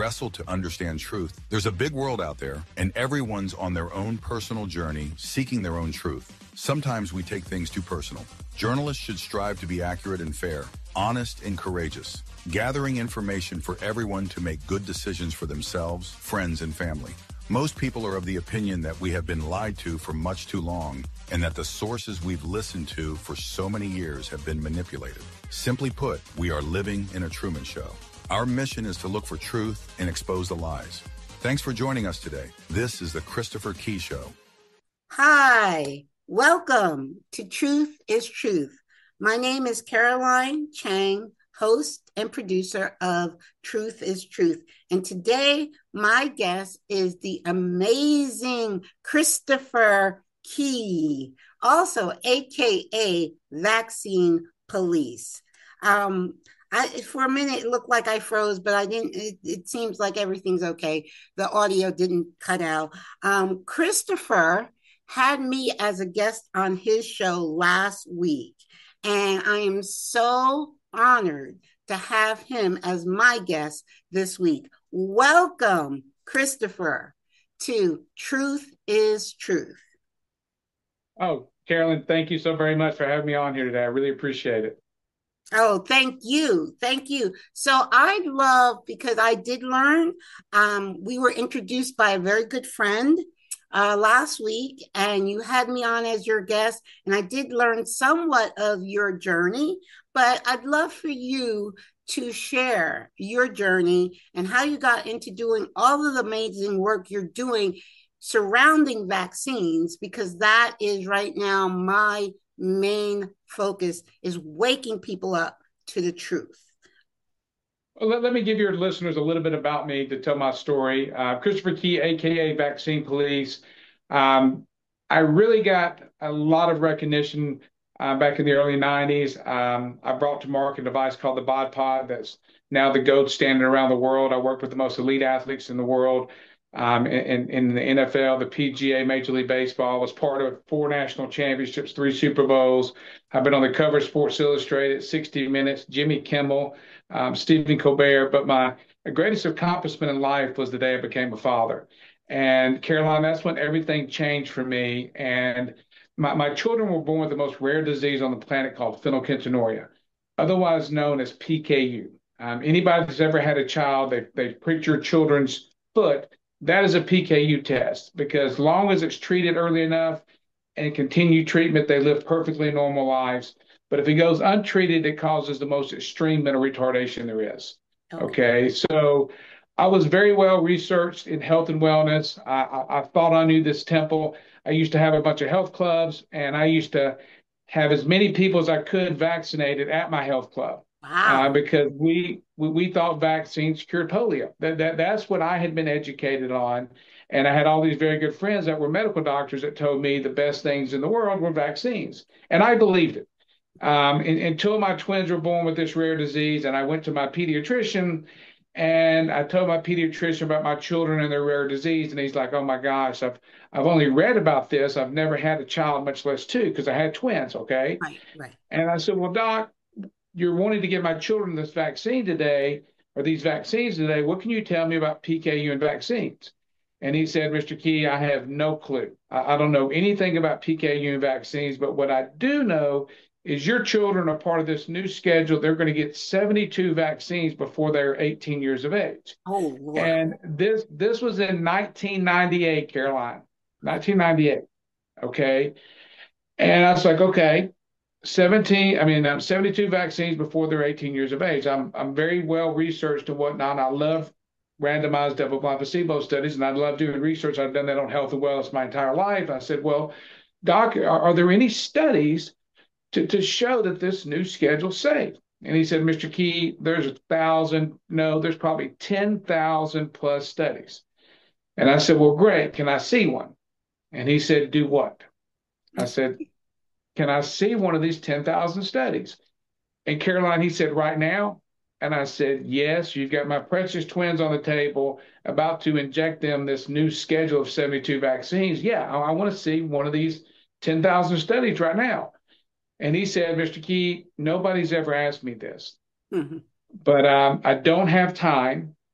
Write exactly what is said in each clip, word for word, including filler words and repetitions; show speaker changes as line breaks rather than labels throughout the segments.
wrestle to understand truth. There's a big world out there, and everyone's on their own personal journey, seeking their own truth. Sometimes we take things too personal. Journalists should strive to be accurate and fair, honest and courageous, gathering information for everyone to make good decisions for themselves, friends, and family. Most people are of the opinion that we have been lied to for much too long, and that the sources we've listened to for so many years have been manipulated. Simply put, we are living in a Truman Show. Our mission is to look for truth and expose the lies. Thanks for joining us today. This is the Christopher Key Show.
Hi, welcome to Truth is Truth. My name is Caroline Chang, host and producer of Truth is Truth. And today, my guest is the amazing Christopher Key, also A K A Vaccine Police. Um, I, for a minute, it looked like I froze, but I didn't. It, it seems like everything's okay. The audio didn't cut out. Um, Christopher had me as a guest on his show last week, and I am so honored to have him as my guest this week. Welcome, Christopher, to Truth is Truth.
Oh, Carolyn, thank you so very much for having me on here today. I really appreciate it.
Oh, thank you. Thank you. So I'd love, because I did learn, um, we were introduced by a very good friend uh, last week, and you had me on as your guest, and I did learn somewhat of your journey, but I'd love for you to share your journey and how you got into doing all of the amazing work you're doing surrounding vaccines, because that is right now my main focus, is waking people up to the truth.
Well, let, let me give your listeners a little bit about me to tell my story. Uh, Christopher Key, A K A Vaccine Police. Um, I really got a lot of recognition uh, back in the early nineties. Um, I brought to market a device called the Bod Pod that's now the gold standard around the world. I worked with the most elite athletes in the world. Um, in, in the N F L, the P G A, Major League Baseball, was part of four national championships, three Super Bowls. I've been on the cover of Sports Illustrated, sixty minutes, Jimmy Kimmel, um, Stephen Colbert. But my greatest accomplishment in life was the day I became a father. And Caroline, that's when everything changed for me. And my, my children were born with the most rare disease on the planet called phenylketonuria, otherwise known as P K U. Um, anybody that's ever had a child, they, they pricked your children's foot. That is a P K U test, because as long as it's treated early enough and continued treatment, they live perfectly normal lives. But if it goes untreated, it causes the most extreme mental retardation there is. Okay, okay? So I was very well researched in health and wellness. I, I, I thought I knew this temple. I used to have a bunch of health clubs, and I used to have as many people as I could vaccinated at my health club.
Wow.
Uh, because we, we we thought vaccines cured polio. That, that that's what I had been educated on, and I had all these very good friends that were medical doctors that told me the best things in the world were vaccines, and I believed it. Um, and, until my twins were born with this rare disease, and I went to my pediatrician, and I told my pediatrician about my children and their rare disease, and he's like, "Oh my gosh, I've I've only read about this. I've never had a child, much less two, because I had twins." Okay,
right, right.
And I said, "Well, doc, you're wanting to give my children this vaccine today, or these vaccines today. What can you tell me about P K U and vaccines?" And he said, "Mister Key, I have no clue. I, I don't know anything about P K U and vaccines, but what I do know is your children are part of this new schedule. They're going to get seventy-two vaccines before they're eighteen years of age."
Oh, Lord.
And this, this was in nineteen ninety-eight, Caroline, nineteen ninety-eight. Okay. And I was like, okay. seventeen, I mean, um, seventy-two vaccines before they're eighteen years of age. I'm I'm very well researched and whatnot. I love randomized double-blind placebo studies, and I love doing research. I've done that on health and wellness my entire life. I said, well, doc, are, are there any studies to, to show that this new schedule's safe? And he said, Mister Key, there's a thousand. No, there's probably ten thousand plus studies. And I said, well, great. Can I see one? And he said, do what? I said, can I see one of these ten thousand studies? And Caroline, he said, right now? And I said, yes, you've got my precious twins on the table, about to inject them this new schedule of seventy-two vaccines. Yeah, I, I want to see one of these ten thousand studies right now. And he said, Mister Key, nobody's ever asked me this, mm-hmm. but um, I don't have time,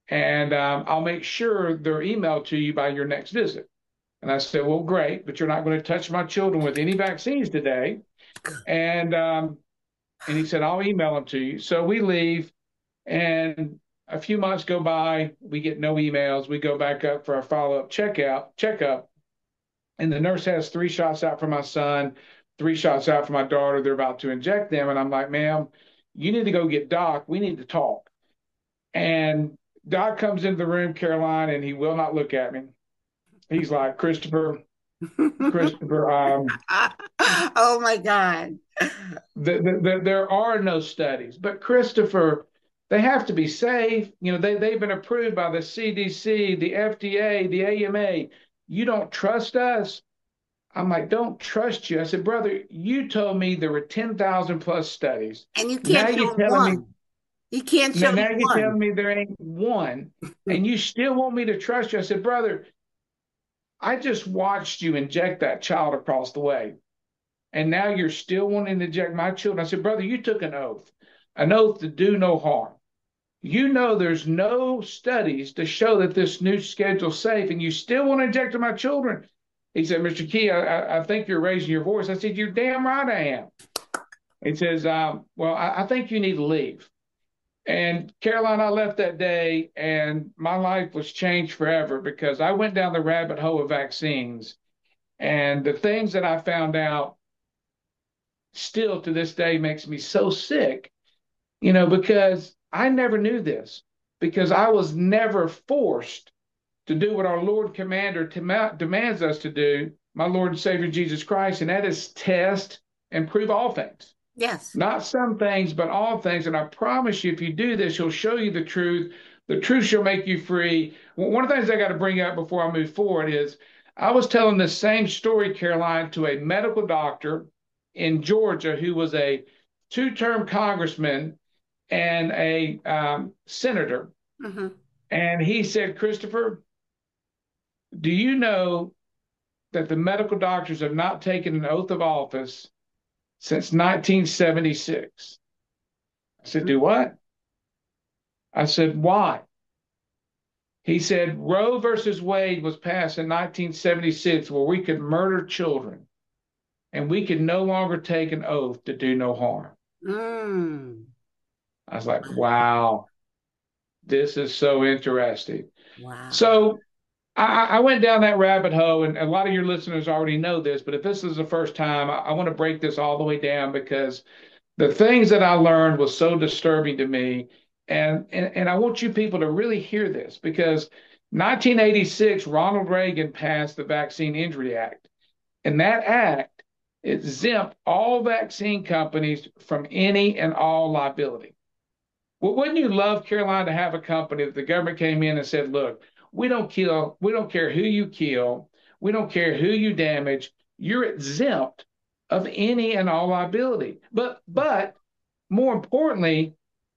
and um, I'll make sure they're emailed to you by your next visit. And I said, well, great, but you're not going to touch my children with any vaccines today. And um, and he said, I'll email them to you. So we leave, and a few months go by. We get no emails. We go back up for our follow-up checkout checkup, and the nurse has three shots out for my son, three shots out for my daughter. They're about to inject them, and I'm like, ma'am, you need to go get Doc. We need to talk. And Doc comes into the room, Caroline, and he will not look at me. He's like, Christopher, Christopher, um,
oh my God.
the, the, the, there are no studies, but Christopher, they have to be safe. You know, they, they've been approved by the C D C, the F D A, the A M A. You don't trust us? I'm like, don't trust you. I said, brother, you told me there were ten thousand plus studies.
And you can't
now
show
you're telling
one.
me,
you can't show
now, now you're
one.
telling me there ain't one, and you still want me to trust you. I said, brother, I just watched you inject that child across the way, and now you're still wanting to inject my children. I said, brother, you took an oath, an oath to do no harm. You know there's no studies to show that this new schedule's safe, and you still want to inject my children. He said, Mister Key, I, I think you're raising your voice. I said, you're damn right I am. He says, um, well, I, I think you need to leave. And Caroline, I left that day, and my life was changed forever because I went down the rabbit hole of vaccines. And the things that I found out still to this day makes me so sick, you know, because I never knew this, because I was never forced to do what our Lord Commander demands us to do, my Lord and Savior Jesus Christ, and that is test and prove all things.
Yes.
Not some things, but all things. And I promise you, if you do this, he'll show you the truth. The truth shall make you free. One of the things I got to bring up before I move forward is I was telling this same story, Caroline, to a medical doctor in Georgia who was a two-term congressman and a um, senator.
Mm-hmm.
And he said, Christopher, do you know that the medical doctors have not taken an oath of office since nineteen seventy-six? I said, do what? I said, why? He said, Roe versus Wade was passed in nineteen seventy-six where we could murder children and we could no longer take an oath to do no harm.
Mm.
I was like, wow, this is so interesting.
Wow.
So I, I went down that rabbit hole, and a lot of your listeners already know this, but if this is the first time, I, I want to break this all the way down because the things that I learned was so disturbing to me. And, and, and I want you people to really hear this because nineteen eighty-six, Ronald Reagan passed the Vaccine Injury Act. And that act exempt all vaccine companies from any and all liability. Well, wouldn't you love, Caroline, to have a company that the government came in and said, look, we don't kill, we don't care who you kill, we don't care who you damage, you're exempt of any and all liability. But but more importantly,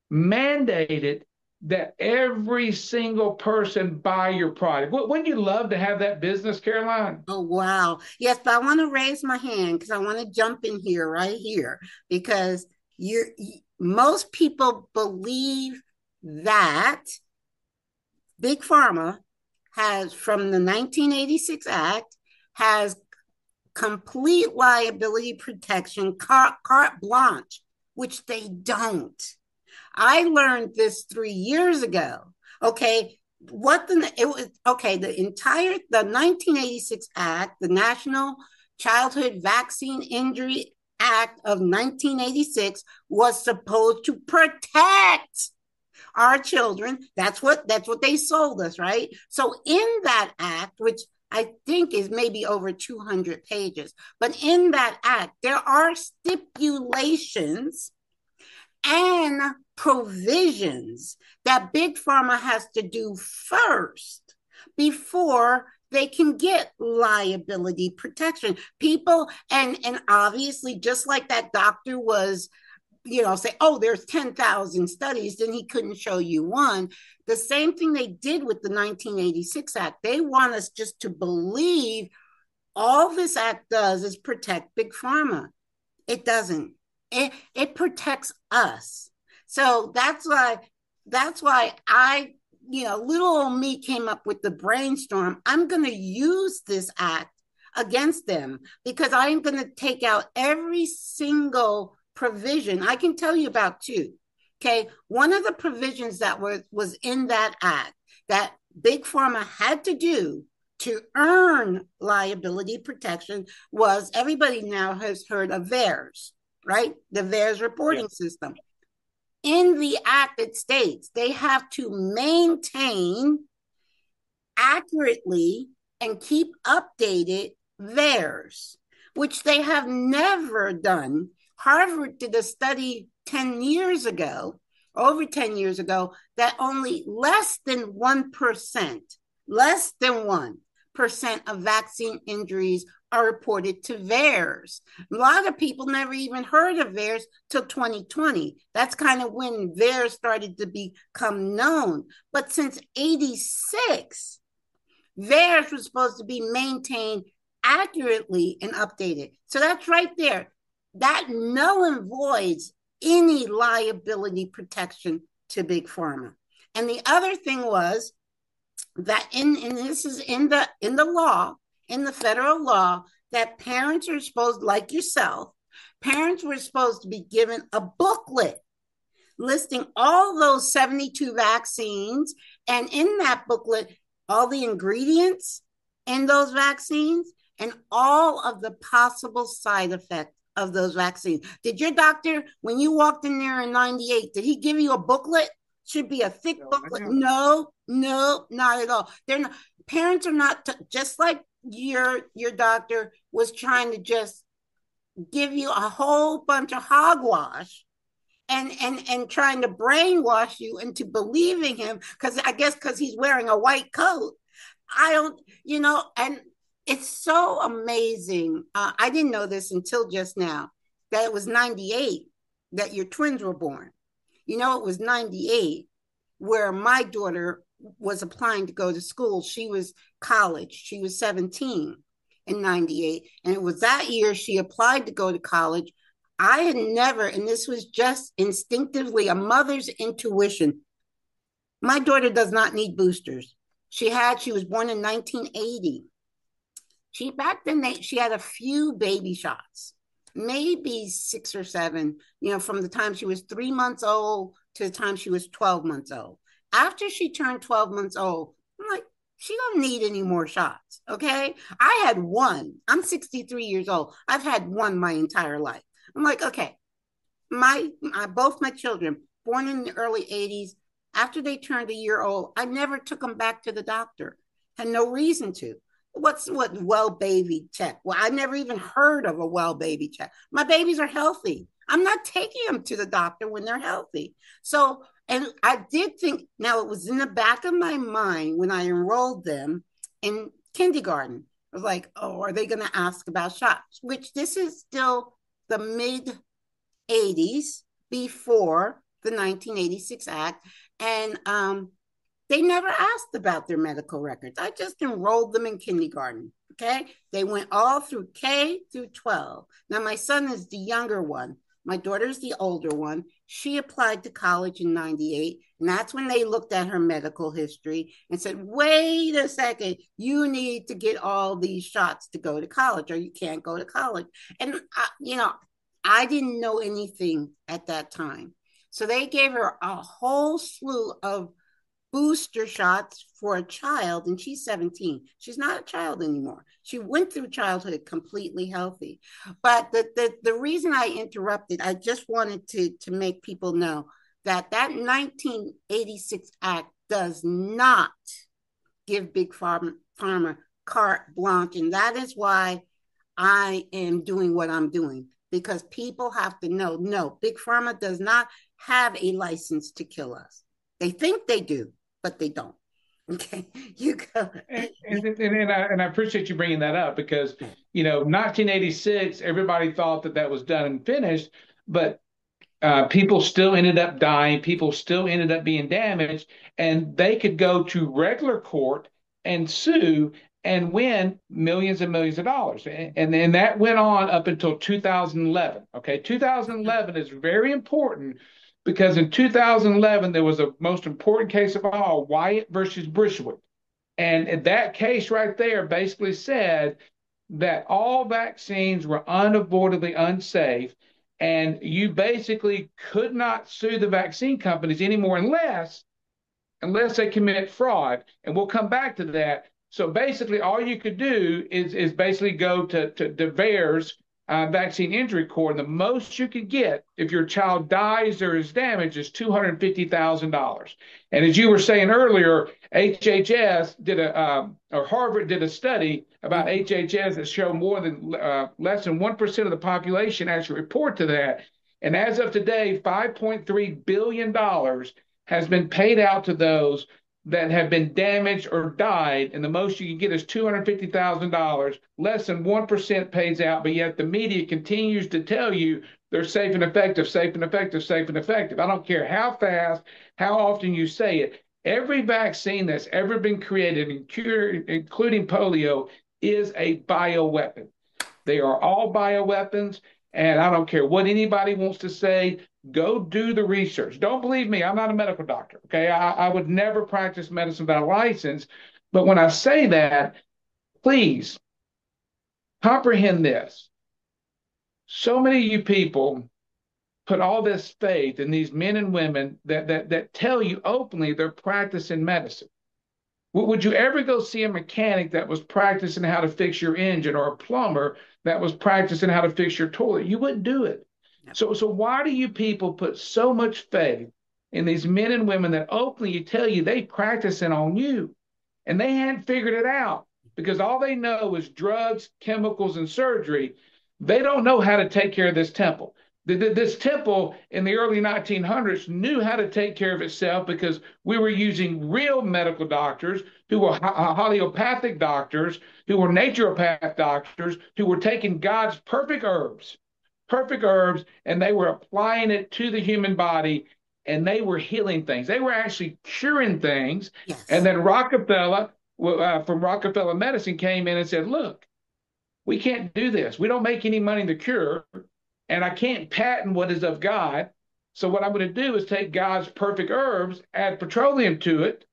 mandated that every single person buy your product. Wouldn't you love to have that business, Caroline?
Oh, wow. Yes, but I want to raise my hand because I want to jump in here right here because you're most people believe that Big Pharma has, from the nineteen eighty-six Act, has complete liability protection, carte, carte blanche, which they don't. I learned this three years ago. Okay, what the it was okay, the entire the nineteen eighty-six Act, the National Childhood Vaccine Injury Act of nineteen eighty-six, was supposed to protect our children. That's what that's what they sold us, right? So in that act, which I think is maybe over two hundred pages, but in that act, there are stipulations and provisions that Big Pharma has to do first before they can get liability protection. People, and, and obviously, just like that doctor was, you know, say, oh, there's ten thousand studies, then he couldn't show you one. The same thing they did with the nineteen eighty-six Act. They want us just to believe all this act does is protect Big Pharma. It doesn't. It, it protects us. So that's why, that's why I you know, little old me came up with the brainstorm. I'm going to use this act against them because I'm going to take out every single provision. I can tell you about two. Okay. One of the provisions that was, was in that act that Big Pharma had to do to earn liability protection was, everybody now has heard of VAERS, right? The VAERS reporting yeah. system. In the act, it states they have to maintain accurately and keep updated VAERS, which they have never done. Harvard did a study ten years ago, over ten years ago, that only less than one percent, less than one percent of vaccine injuries are reported to VAERS. A lot of people never even heard of VAERS till twenty twenty. That's kind of when VAERS started to become known. But since eighty-six, VAERS was supposed to be maintained accurately and updated. So that's right there. That null and voids any liability protection to Big Pharma. And the other thing was that in, and this is in the in the law, in the federal law, that parents are supposed, like yourself, parents were supposed to be given a booklet listing all those seventy-two vaccines, and in that booklet, all the ingredients in those vaccines and all of the possible side effects of those vaccines. Did your doctor, when you walked in there in ninety-eight, did he give you a booklet? Should be a thick no, booklet. No, no, not at all. They're not. Parents are not, t- just like your your doctor was trying to just give you a whole bunch of hogwash and and and trying to brainwash you into believing him, because I guess because he's wearing a white coat. I don't, you know, and it's so amazing. Uh, I didn't know this until just now, that it was ninety-eight that your twins were born. You know, it was ninety-eight where my daughter was applying to go to school. She was college. She was seventeen in ninety-eight. And it was that year she applied to go to college. I had never, and this was just instinctively a mother's intuition. My daughter does not need boosters. She had, she was born in nineteen eighty. She, back then, they, she had a few baby shots, maybe six or seven, you know, from the time she was three months old to the time she was twelve months old. After she turned twelve months old, I'm like, she don't need any more shots, okay? I had one. I'm sixty-three years old. I've had one my entire life. I'm like, okay, my, my both my children, born in the early eighties, after they turned a year old, I never took them back to the doctor. Had no reason to. What's what well baby check? Well, I never even heard of a well baby check. My babies are healthy. I'm not taking them to the doctor when they're healthy. So, and I did think, now it was in the back of my mind when I enrolled them in kindergarten. I was like, oh, are they going to ask about shots? Which this is still the mid eighties, before the nineteen eighty-six Act. And um, they never asked about their medical records. I just enrolled them in kindergarten, okay? They went all through K through twelve. Now, my son is the younger one. My daughter's the older one. She applied to college in ninety-eight, and that's when they looked at her medical history and said, wait a second, you need to get all these shots to go to college, or you can't go to college. And, I, you know, I didn't know anything at that time. So they gave her a whole slew of booster shots for a child, and she's seventeen. She's not a child anymore. She went through childhood completely healthy. But the, the, the reason I interrupted, I just wanted to, to make people know that that nineteen eighty-six Act does not give Big Pharma, Pharma carte blanche, and that is why I am doing what I'm doing, because people have to know, no, Big Pharma does not have a license to kill us. They think they do, but they don't. Okay, you go.
And, and, and, and, I, and I appreciate you bringing that up, because, you know, nineteen eighty-six, everybody thought that that was done and finished, but uh, people still ended up dying. People still ended up being damaged, and they could go to regular court and sue and win millions and millions of dollars. And, and, and that went on up until two thousand eleven. Okay, two thousand eleven is very important, because in two thousand eleven, there was a most important case of all, Wyatt versus Bushwick. And in that case right there basically said that all vaccines were unavoidably unsafe, and you basically could not sue the vaccine companies anymore unless unless they commit fraud. And we'll come back to that. So basically, all you could do is is basically go to to, to VAERS uh, vaccine injury court. And the most you could get if your child dies or is damaged is two hundred fifty thousand dollars. And as you were saying earlier, H H S did a um, or Harvard did a study about H H S that showed more than uh, less than one percent of the population actually report to that. And as of today, five point three billion dollars has been paid out to those that have been damaged or died, and the most you can get is two hundred fifty thousand dollars. Less than one percent pays out, but yet the media continues to tell you they're safe and effective, safe and effective, safe and effective. I don't care how fast, how often you say it. Every vaccine that's ever been created, including polio, is a bioweapon. They are all bioweapons, and I don't care what anybody wants to say. Go do the research. Don't believe me. I'm not a medical doctor. Okay. I, I would never practice medicine without a license. But when I say that, please comprehend this. So many of you people put all this faith in these men and women that, that, that tell you openly they're practicing medicine. Would you ever go see a mechanic that was practicing how to fix your engine, or a plumber that was practicing how to fix your toilet? You wouldn't do it. So, so why do you people put so much faith in these men and women that openly tell you they practicing on you, and they hadn't figured it out because all they know is drugs, chemicals, and surgery. They don't know how to take care of this temple. This temple in the early nineteen hundreds knew how to take care of itself because we were using real medical doctors who were homeopathic doctors, who were naturopath doctors, who were taking God's perfect herbs perfect herbs, and they were applying it to the human body, and they were healing things. They were actually curing things.
Yes.
And then Rockefeller, uh, from Rockefeller Medicine, came in and said, look, we can't do this. We don't make any money in the cure, and I can't patent what is of God. So what I'm going to do is take God's perfect herbs, add petroleum to it,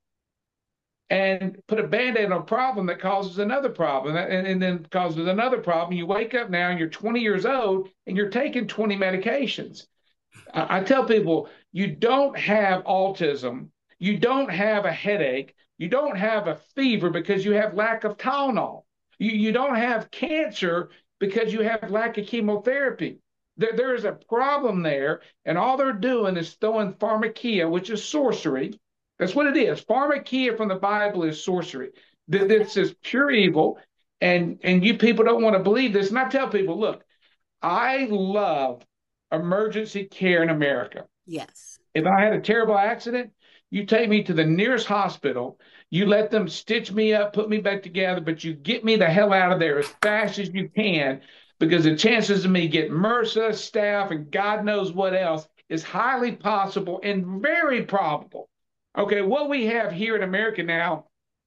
and put a Band-Aid on a problem that causes another problem, and, and then causes another problem. You wake up now and you're twenty years old and you're taking twenty medications. I, I tell people, you don't have autism, you don't have a headache, you don't have a fever because you have lack of Tylenol. You, you don't have cancer because you have lack of chemotherapy. There, there is a problem there, and all they're doing is throwing pharmakia, which is sorcery. That's what it is. Pharmakia from the Bible is sorcery. This is pure evil, and, and you people don't want to believe this. And I tell people, look, I love emergency care in America.
Yes.
If I had a terrible accident, you take me to the nearest hospital, you let them stitch me up, put me back together, but you get me the hell out of there as fast as you can, because the chances of me getting MRSA, staph, and God knows what else is highly possible and very probable. Okay, what we have here in America now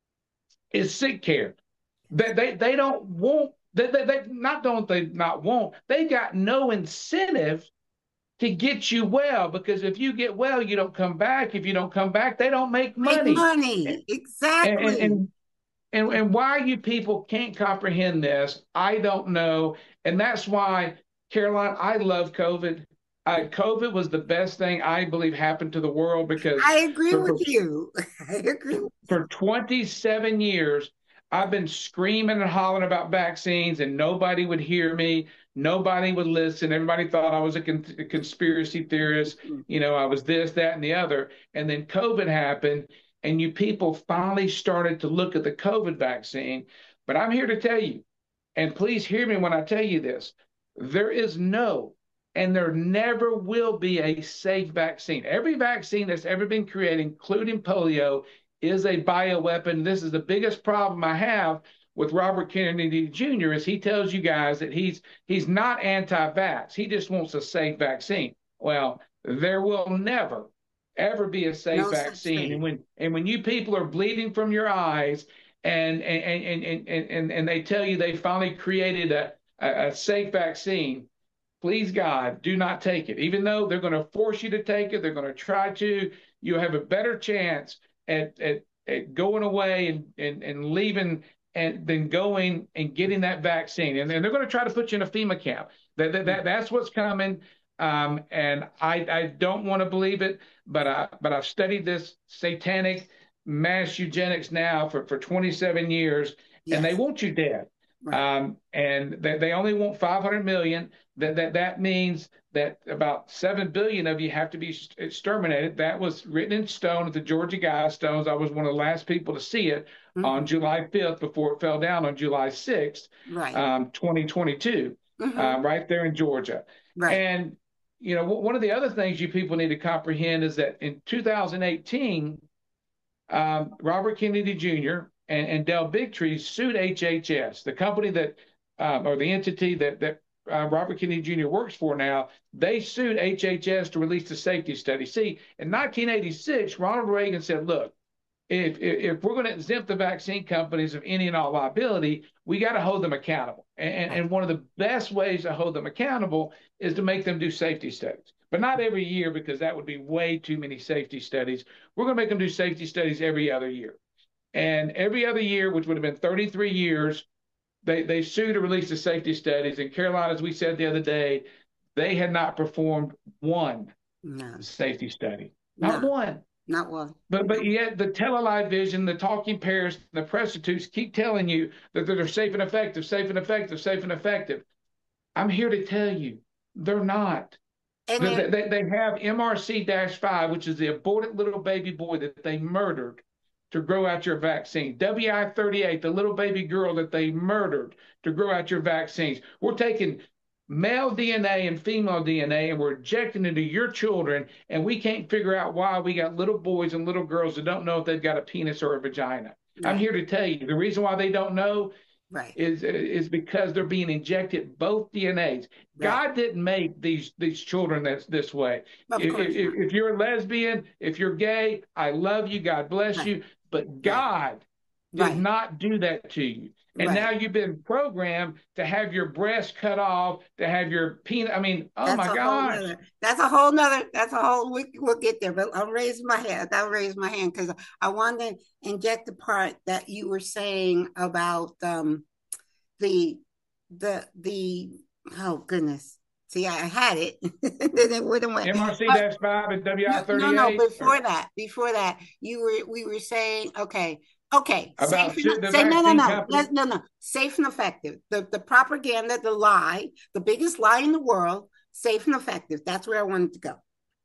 is sick care. They they, they don't want, they, they, they not don't they not want, they got no incentive to get you well, because if you get well, you don't come back. If you don't come back, they don't make money.
Make money, exactly.
And, and, and, and why you people can't comprehend this, I don't know. And that's why, Caroline, I love COVID. Uh, COVID was the best thing I believe happened to the world, because
I agree
for,
with you. I agree.
For twenty-seven years, I've been screaming and hollering about vaccines, and nobody would hear me. Nobody would listen. Everybody thought I was a, con a conspiracy theorist. You know, I was this, that, and the other. And then COVID happened, and you people finally started to look at the COVID vaccine. But I'm here to tell you, and please hear me when I tell you this, there is no, and there never will be a safe vaccine. Every vaccine that's ever been created, including polio, is a bioweapon. This is the biggest problem I have with Robert Kennedy Junior is he tells you guys that he's he's not anti-vax. He just wants a safe vaccine. Well, there will never, ever be a safe
No
vaccine. And when and when you people are bleeding from your eyes, and and and and and, and they tell you they finally created a, a, a safe vaccine, please God, do not take it. Even though they're going to force you to take it, they're going to try to, you'll have a better chance at, at, at going away and, and, and leaving and then going and getting that vaccine. And, and they're going to try to put you in a FEMA camp. That, that, that That's what's coming. Um, and I, I don't want to believe it, but, I, but I've studied this satanic mass eugenics now for, for twenty-seven years, yes. And they want you dead. Right. Um, and they, they only want five hundred million. That, that, that means that about seven billion of you have to be exterminated. That was written in stone at the Georgia Guidestones. I was one of the last people to see it mm-hmm. on July fifth before it fell down on July sixth, right. um, twenty twenty-two, mm-hmm. uh, right there in Georgia. Right. And, you know, one of the other things you people need to comprehend is that in two thousand eighteen, um, Robert Kennedy Junior and, and Del Bigtree sued H H S, the company that, um, or the entity that, that uh, Robert Kennedy Junior works for now. They sued H H S to release the safety study. See, in nineteen eighty-six, Ronald Reagan said, look, if, if, if we're going to exempt the vaccine companies of any and all liability, we got to hold them accountable. And, and one of the best ways to hold them accountable is to make them do safety studies. But not every year, because that would be way too many safety studies. We're going to make them do safety studies every other year. And every other year, which would have been thirty-three years, they, they sued to release the safety studies. And Caroline, as we said the other day, they had not performed one no. safety study. Not
no.
one.
Not one.
But but yet the television, the talking pears, the prostitutes keep telling you that they're safe and effective, safe and effective, safe and effective. I'm here to tell you, they're not. And they, they, they have M R C five, which is the aborted little baby boy that they murdered to grow out your vaccine. W I thirty-eight, the little baby girl that they murdered to grow out your vaccines. We're taking male D N A and female D N A, and we're injecting into your children, and we can't figure out why we got little boys and little girls that don't know if they've got a penis or a vagina. Right. I'm here to tell you, the reason why they don't know right. is, is because they're being injected both D N As. Right. God didn't make these, these children that's this way. If, if, if you're a lesbian, if you're gay, I love you, God bless right. you, but God right. did not do that to you. And right. now you've been programmed to have your breast cut off, to have your penis. I mean, oh that's my gosh.
That's a whole nother, that's a whole, we, we'll get there, but I'll raise my hand. I'll raise my hand because I wanted to inject the part that you were saying about um, the, the, the, oh goodness. See, I had it. Then it would have went.
M R C five and W I thirty-eight.
No, no, before or... that, before that, you were, we were saying, okay, Okay,
About
safe and, say, no, no, no, no, no, no, safe and effective. The, the propaganda, the lie, the biggest lie in the world, safe and effective. That's where I wanted to go.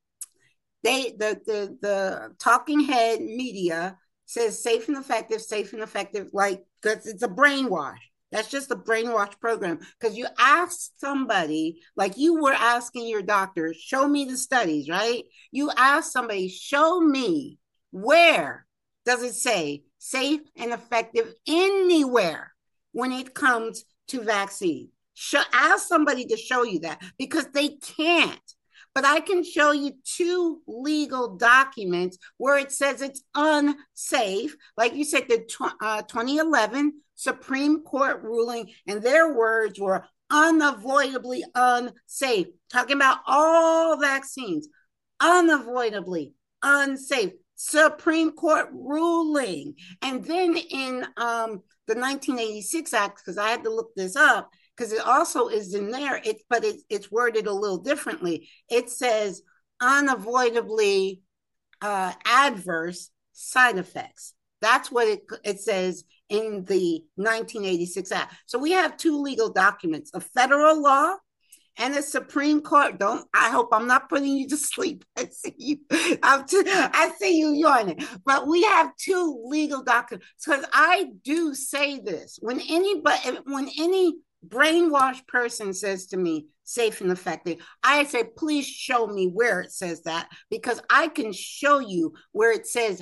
They, the, the, the talking head media says safe and effective, safe and effective, like, because it's a brainwash. That's just a brainwash program. Because you ask somebody, like you were asking your doctor, show me the studies, right? You ask somebody, show me where does it say safe and effective anywhere when it comes to vaccine. Show, ask somebody to show you that because they can't. But I can show you two legal documents where it says it's unsafe. Like you said, the tw- uh, twenty eleven Supreme Court ruling, and their words were unavoidably unsafe. Talking about all vaccines, unavoidably unsafe. Supreme Court ruling. And then in um, the nineteen eighty-six Act, because I had to look this up, because it also is in there, it, but it, it's worded a little differently. It says unavoidably uh, adverse side effects. That's what it, it says in the nineteen eighty-six Act. So we have two legal documents, a federal law and the Supreme Court. Don't, I hope I'm not putting you to sleep. I see you, I'm too, I see you yawning. But we have two legal documents. Because I do say this. When anybody, when any brainwashed person says to me, safe and effective, I say, please show me where it says that. Because I can show you where it says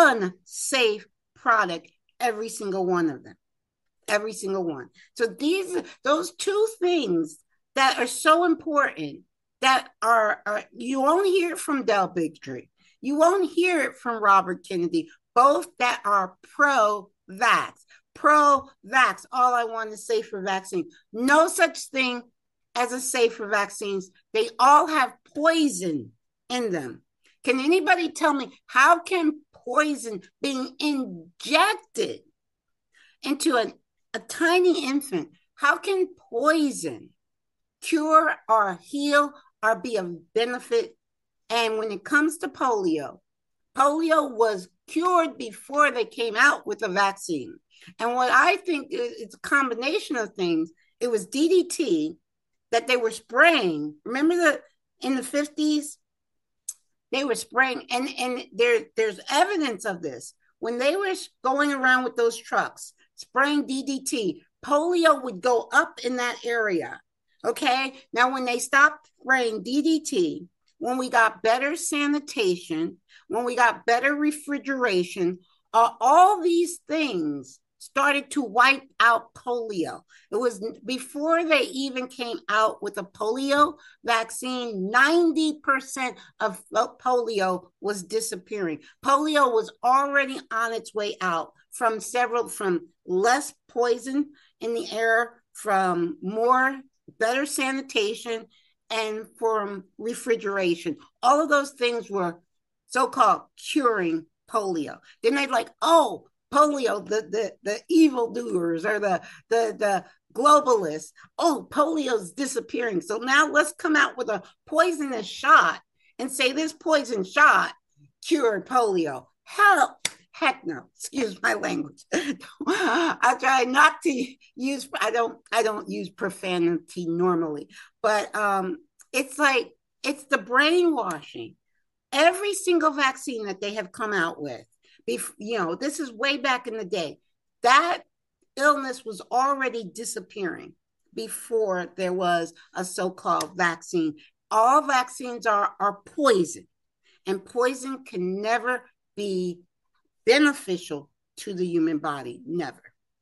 unsafe product, every single one of them. Every single one. So these, those two things that are so important that are, are you won't hear it from Del Bigtree. You won't hear it from Robert Kennedy, both that are pro-vax. Pro-vax, all I want to say for vaccine. No such thing as a safer vaccines, they all have poison in them. Can anybody tell me how can poison being injected into a, a tiny infant, how can poison cure or heal or be of benefit? And when it comes to polio, polio was cured before they came out with a vaccine. And what I think is it's a combination of things. It was D D T that they were spraying. Remember the in the fifties? They were spraying, and, and there, there's evidence of this. When they were going around with those trucks, spraying D D T, polio would go up in that area. Okay? Now, when they stopped spraying D D T, when we got better sanitation, when we got better refrigeration, uh, all these things started to wipe out polio. It was before they even came out with a polio vaccine, ninety percent of polio was disappearing. Polio was already on its way out from several, from less poison in the air, from more, better sanitation, and from refrigeration. All of those things were so-called curing polio. Then they'd like, oh, polio, the the the evildoers or the the the globalists. Oh, polio's disappearing. So now let's come out with a poisonous shot and say this poison shot cured polio. Hell, heck no. Excuse my language. I try not to use. I don't. I don't use profanity normally, but um, it's like it's the brainwashing. Every single vaccine that they have come out with. You know, this is way back in the day. That illness was already disappearing before there was a so-called vaccine. All vaccines are, are poison, and poison can never be beneficial to the human body. Never.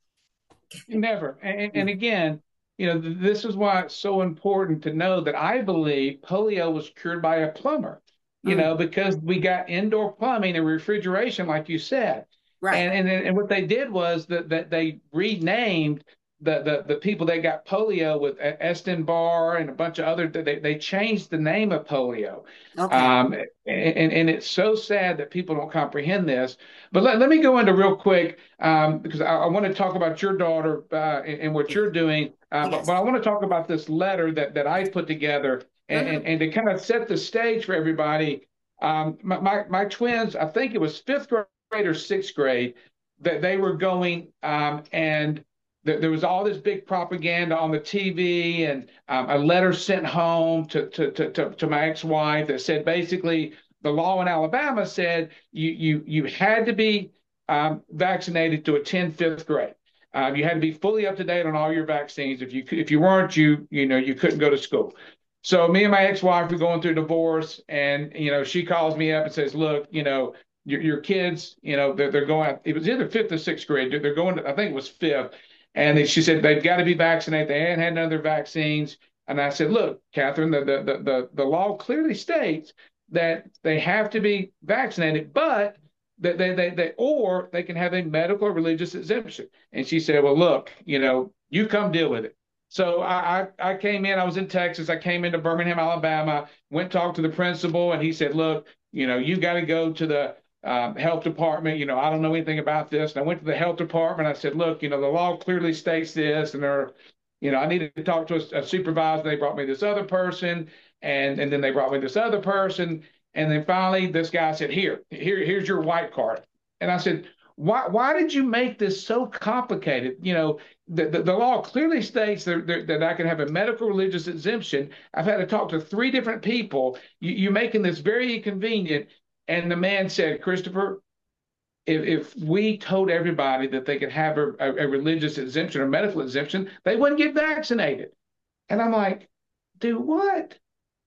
Never. And, and again, you know, this is why it's so important to know that I believe polio was cured by a plumber. You know, because we got indoor plumbing and refrigeration, like you said.
Right.
And and, and what they did was that, that they renamed the, the, the people that got polio with Epstein-Barr and a bunch of other, they, they changed the name of polio.
Okay.
Um, and, and it's so sad that people don't comprehend this. But let, let me go into real quick, um, because I, I want to talk about your daughter uh, and, and what you're doing. Uh, yes. but, but I want to talk about this letter that, that I put together. And, and, and to kind of set the stage for everybody, um, my, my, my twins, I think it was fifth grade or sixth grade, that they were going um, and th- there was all this big propaganda on the T V and um, a letter sent home to, to, to, to, to my ex-wife that said basically the law in Alabama said you, you, you had to be um, vaccinated to attend fifth grade. Um, you had to be fully up to date on all your vaccines. If you if you weren't, you you know you couldn't go to school. So me and my ex-wife were going through divorce, and you know she calls me up and says, "Look, you know your your kids, you know they're they're going. It was either fifth or sixth grade. They're going to, I think it was fifth." And they, she said they've got to be vaccinated. They hadn't had none of their vaccines. And I said, "Look, Catherine, the the the the, the law clearly states that they have to be vaccinated, but that they, they they or they can have a medical or religious exemption." And she said, "Well, look, you know, you come deal with it." So I, I, I came in, I was in Texas, I came into Birmingham, Alabama, went talked to the principal, and he said, "Look, you know, you got to go to the um, health department. You know, I don't know anything about this." And I went to the health department. I said, "Look, you know, the law clearly states this, and there, you know, I needed to talk to a, a supervisor." They brought me this other person, and and then they brought me this other person, and then finally this guy said, "Here, here, here's your white card." And I said, Why why did you make this so complicated? You know, the, the, the law clearly states that, that, that I can have a medical religious exemption. I've had to talk to three different people. You, you're making this very inconvenient. And the man said, "Christopher, if, if we told everybody that they could have a, a, a religious exemption or medical exemption, they wouldn't get vaccinated." And I'm like, "Do what?"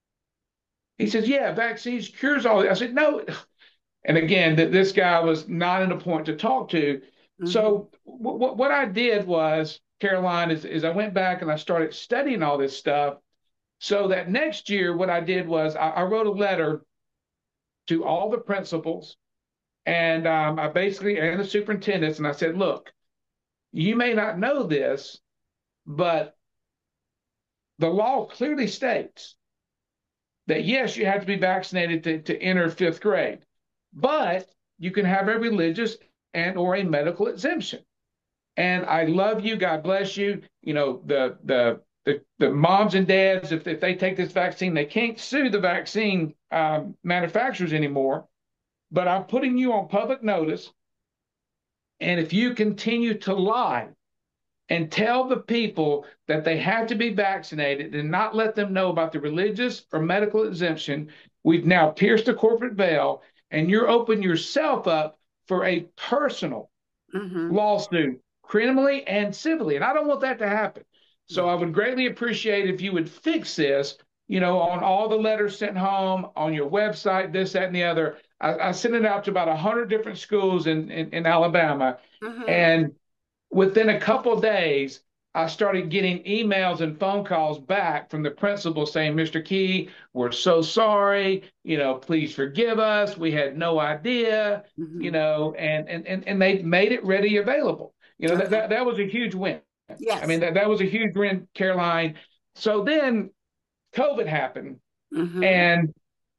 He says, "Yeah, vaccines cures all this." I said, "No." And again, that this guy was not in a point to talk to. Mm-hmm. So w- what I did was, Caroline, is, is I went back and I started studying all this stuff. So that next year, what I did was I, I wrote a letter to all the principals and um, I basically, and the superintendents, and I said, "Look, you may not know this, but the law clearly states that, yes, you have to be vaccinated to, to enter fifth grade, but you can have a religious and or a medical exemption. And I love you. God bless you. You know, the the the, the moms and dads, if, if they take this vaccine, they can't sue the vaccine um, manufacturers anymore. But I'm putting you on public notice. And if you continue to lie and tell the people that they have to be vaccinated and not let them know about the religious or medical exemption, we've now pierced the corporate veil, and you're opening yourself up for a personal mm-hmm. lawsuit, criminally and civilly. And I don't want that to happen. So I would greatly appreciate if you would fix this, you know, on all the letters sent home, on your website, this, that, and the other. I, I sent it out to about one hundred different schools in, in, in Alabama. Mm-hmm. And within a couple of days, I started getting emails and phone calls back from the principal saying, Mister Key, we're so sorry. You know, please forgive us. We had no idea, mm-hmm. you know, and, and, and, and they made it ready available. You know, okay. that, that, that was a huge win.
Yes.
I mean, that, that was a huge win, Caroline. So then COVID happened, mm-hmm. and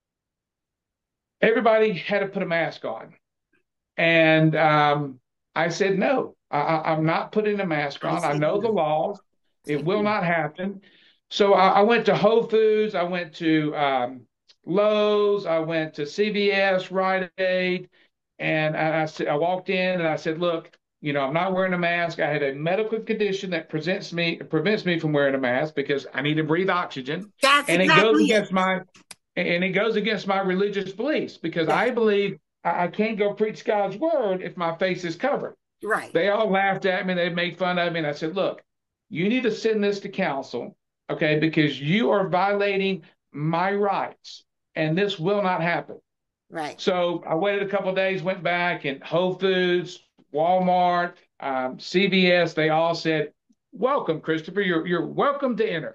everybody had to put a mask on. And um, I said, no, I, I'm not putting a mask on. I, I know no. the laws. It will not happen. So I, I went to Whole Foods. I went to um, Lowe's. I went to C V S, Rite Aid. And I, I, I walked in and I said, look, you know, I'm not wearing a mask. I had a medical condition that presents me, prevents me from wearing a mask because I need to breathe oxygen.
That's
and
exactly
it goes
it.
against my, and it goes against my religious beliefs because yeah. I believe I, I can't go preach God's word if my face is covered.
Right.
They all laughed at me. They made fun of me. And I said, look, you need to send this to council, okay, because you are violating my rights and this will not happen.
Right.
So I waited a couple of days, went back, and Whole Foods, Walmart, um, C V S, they all said, welcome, Christopher, you're, you're welcome to enter.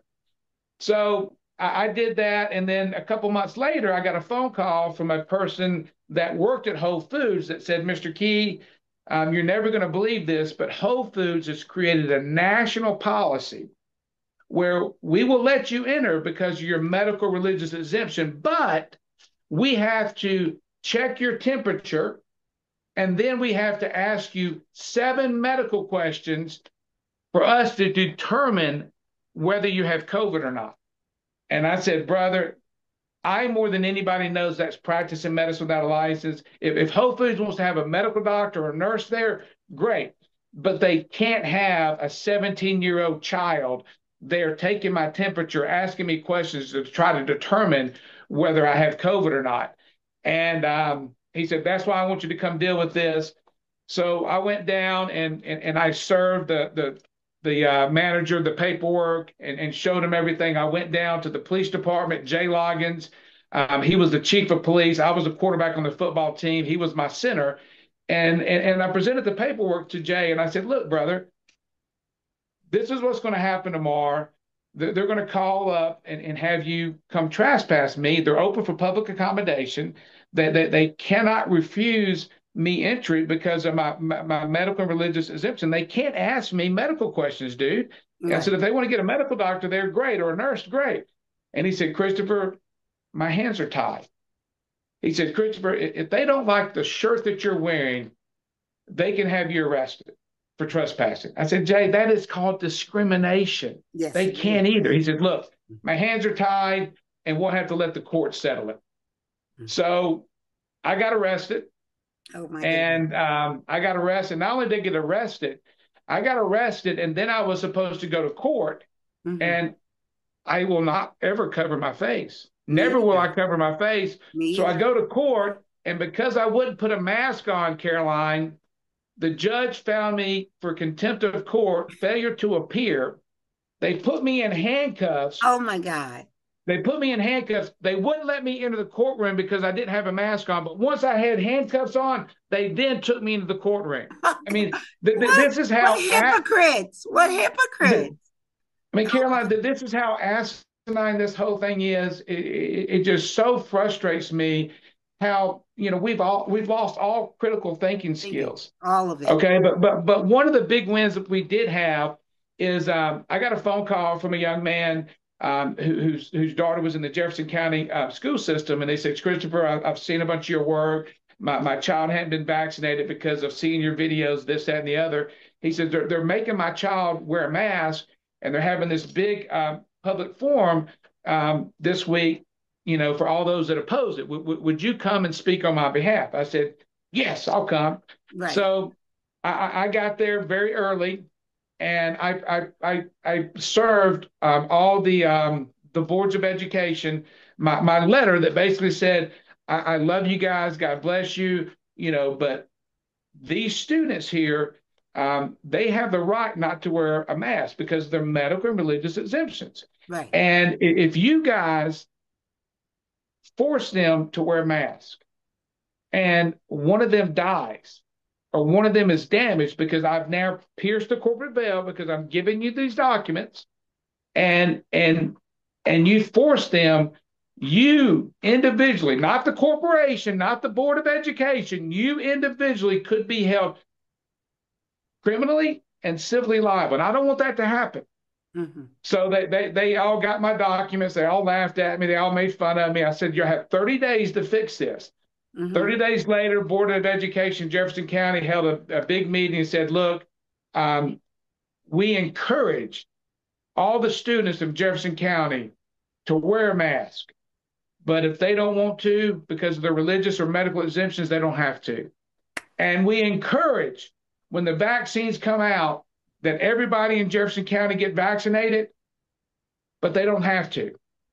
So I, I did that. And then a couple months later, I got a phone call from a person that worked at Whole Foods that said, Mister Key, um, you're never going to believe this, but Whole Foods has created a national policy where we will let you enter because of your medical religious exemption, but we have to check your temperature. And then we have to ask you seven medical questions for us to determine whether you have COVID or not. And I said, brother, I more than anybody knows that's practicing medicine without a license. If, if Whole Foods wants to have a medical doctor or a nurse there, great. But they can't have a seventeen-year-old child there taking my temperature, asking me questions to try to determine whether I have COVID or not. And um, he said, that's why I want you to come deal with this. So I went down and and, and I served the the the uh, manager the paperwork and, and showed him everything. I went down to the police department, Jay Loggins. Um, he was the chief of police. I was a quarterback on the football team. He was my center. And, and, and I presented the paperwork to Jay, and I said, look, brother, this is what's going to happen tomorrow. They're, they're going to call up and, and have you come trespass me. They're open for public accommodation. They, they, they cannot refuse me entry because of my, my, my medical and religious exemption. They can't ask me medical questions, dude. Right. I said, if they want to get a medical doctor there, great, or a nurse, great. And he said, Christopher, my hands are tied. He said, Christopher, if they don't like the shirt that you're wearing, they can have you arrested for trespassing. I said, Jay, that is called discrimination. Yes, they can't either. He said, look, my hands are tied and we'll have to let the court settle it. Mm-hmm. So I got arrested.
Oh my
and um, I got arrested. Not only did I get arrested, I got arrested and then I was supposed to go to court. Mm-hmm. And I will not ever cover my face. Never will I cover my face. So I go to court, and because I wouldn't put a mask on, Caroline, the judge found me for contempt of court, failure to appear. They put me in handcuffs.
Oh, my God.
They put me in handcuffs. They wouldn't let me into the courtroom because I didn't have a mask on. But once I had handcuffs on, they then took me into the courtroom. Oh, I mean, th- th- this is how...
What hypocrites? What hypocrites?
I mean, Caroline, this is how asinine this whole thing is. It, it, it just so frustrates me how, you know, we've all we've lost all critical thinking skills.
All of it.
Okay, but but but one of the big wins that we did have is um, I got a phone call from a young man. um, who, whose whose daughter was in the Jefferson County uh, school system, and they said, Christopher, I, I've seen a bunch of your work. My my child hadn't been vaccinated because of seeing your videos, this, that, and the other. He said they're they're making my child wear a mask, and they're having this big uh, public forum um, this week, you know, for all those that oppose it. W- would you come and speak on my behalf? I said, yes, I'll come.
Right.
So I, I got there very early, and I I I, I served um, all the um, the boards of education my my letter that basically said, I, I love you guys, God bless you, you know, but these students here, um, they have the right not to wear a mask because they're medical and religious exemptions.
Right.
And if you guys force them to wear a mask and one of them dies or one of them is damaged because I've now pierced the corporate veil because I'm giving you these documents and and and you force them, you individually, not the corporation, not the Board of Education, you individually could be held criminally and civilly liable. And I don't want that to happen. Mm-hmm. So they, they they all got my documents. They all laughed at me. They all made fun of me. I said, you have thirty days to fix this. Mm-hmm. thirty days later, Board of Education, Jefferson County held a, a big meeting and said, look, um, we encourage all the students of Jefferson County to wear a mask. But if they don't want to, because of their religious or medical exemptions, they don't have to. And we encourage, when the vaccines come out, that everybody in Jefferson County get vaccinated, but they don't have to.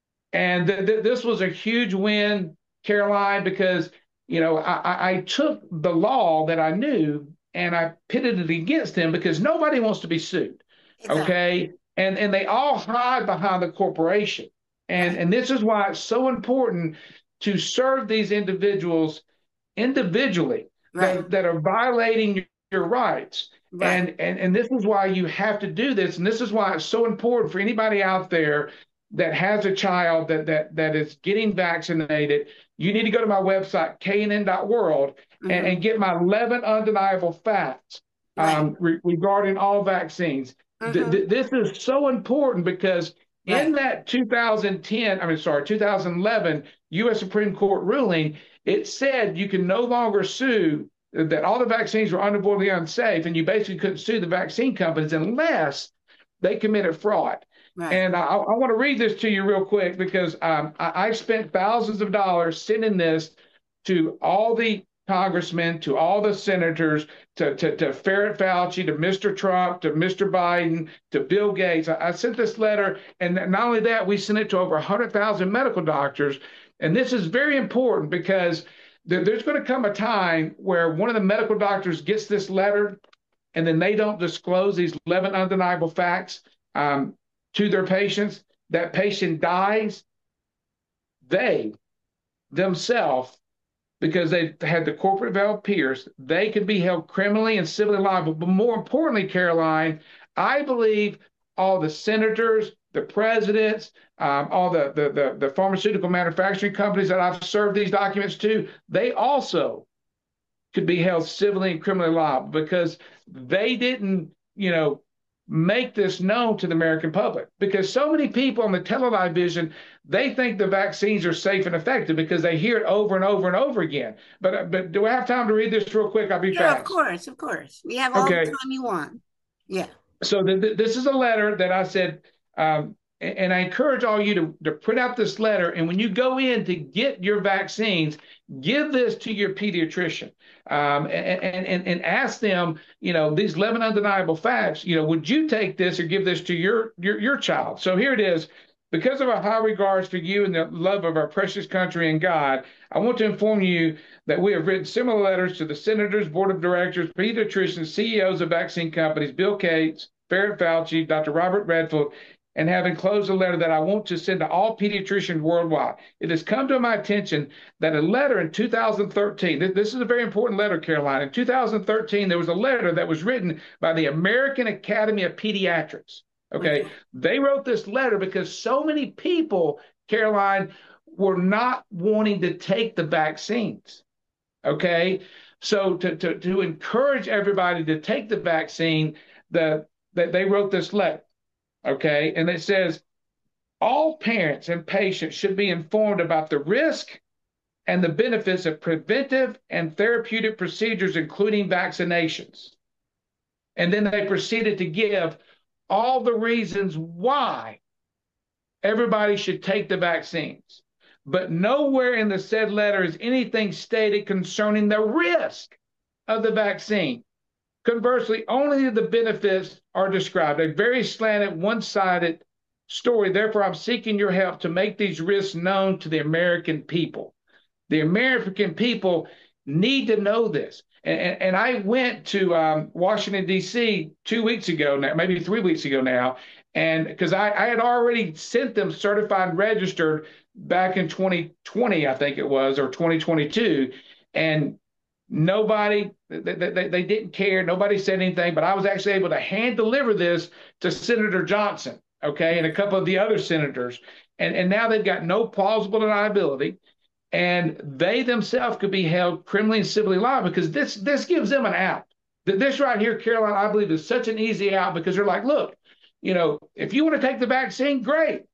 And th- th- this was a huge win, Caroline, because, you know, I-, I took the law that I knew and I pitted it against them because nobody wants to be sued, exactly. Okay? And and they all hide behind the corporation. And, and this is why it's so important to serve these individuals individually, right. that, that are violating your rights. Right. And, and, and this is why you have to do this. And this is why it's so important for anybody out there that has a child that, that, that is getting vaccinated. You need to go to my website, k n n dot world, mm-hmm. and, and get my eleven undeniable facts right. um, re- regarding all vaccines. Mm-hmm. Th- th- this is so important because right. in that two thousand ten, I mean, sorry, two thousand eleven U S Supreme Court ruling, it said you can no longer sue, that all the vaccines were unavoidably unsafe, and you basically couldn't sue the vaccine companies unless they committed fraud. Right. And I, I want to read this to you real quick because um, I, I spent thousands of dollars sending this to all the congressmen, to all the senators, to, to, to Farrah Fauci, to Mister Trump, to Mister Biden, to Bill Gates. I, I sent this letter, and not only that, we sent it to over one hundred thousand medical doctors. And this is very important because there, there's going to come a time where one of the medical doctors gets this letter, and then they don't disclose these eleven undeniable facts um, to their patients. That patient dies. They themselves, because they had the corporate veil pierced, they could be held criminally and civilly liable. But more importantly, Caroline, I believe all the senators, the presidents, um, all the, the, the, the pharmaceutical manufacturing companies that I've served these documents to, they also could be held civilly and criminally liable because they didn't, you know, make this known to the American public. Because so many people on the television, they think the vaccines are safe and effective because they hear it over and over and over again. But but do I have time to read this real quick? I'll be
yeah,
fast.
Of course, of course. We have all okay. the time you want. Yeah.
So th- th- this is a letter that I said, um, and, and I encourage all you to, to print out this letter. And when you go in to get your vaccines, give this to your pediatrician um, and, and, and ask them, you know, these eleven undeniable facts, you know, would you take this or give this to your, your, your child? So here it is. Because of our high regards for you and the love of our precious country and God, I want to inform you that we have written similar letters to the senators, board of directors, pediatricians, C E Os of vaccine companies, Bill Gates, Farrah Fauci, Doctor Robert Redfield, and have enclosed a letter that I want to send to all pediatricians worldwide. It has come to my attention that a letter in two thousand thirteen, this is a very important letter, Caroline. In two thousand thirteen, there was a letter that was written by the American Academy of Pediatrics. Okay, they wrote this letter because so many people, Caroline, were not wanting to take the vaccines. Okay, so to to, to encourage everybody to take the vaccine, the that they wrote this letter. Okay, and it says, All parents and patients should be informed about the risk and the benefits of preventive and therapeutic procedures, including vaccinations. And then they proceeded to give all the reasons why everybody should take the vaccines. But nowhere in the said letter is anything stated concerning the risk of the vaccine. Conversely, only the benefits are described, a very slanted, one-sided story. Therefore, I'm seeking your help to make these risks known to the American people. The American people need to know this. And, and, and I went to um, Washington, D C two weeks ago, now, maybe three weeks ago now, and because I, I had already sent them certified and registered back in twenty twenty, I think it was, or twenty twenty-two, and nobody, they, they, they didn't care. Nobody said anything, but I was actually able to hand deliver this to Senator Johnson, okay, and a couple of the other senators. And, and now they've got no plausible deniability, and they themselves could be held criminally and civilly liable because this, this gives them an out. This right here, Caroline, I believe is such an easy out because they're like, look, you know, if you want to take the vaccine, great.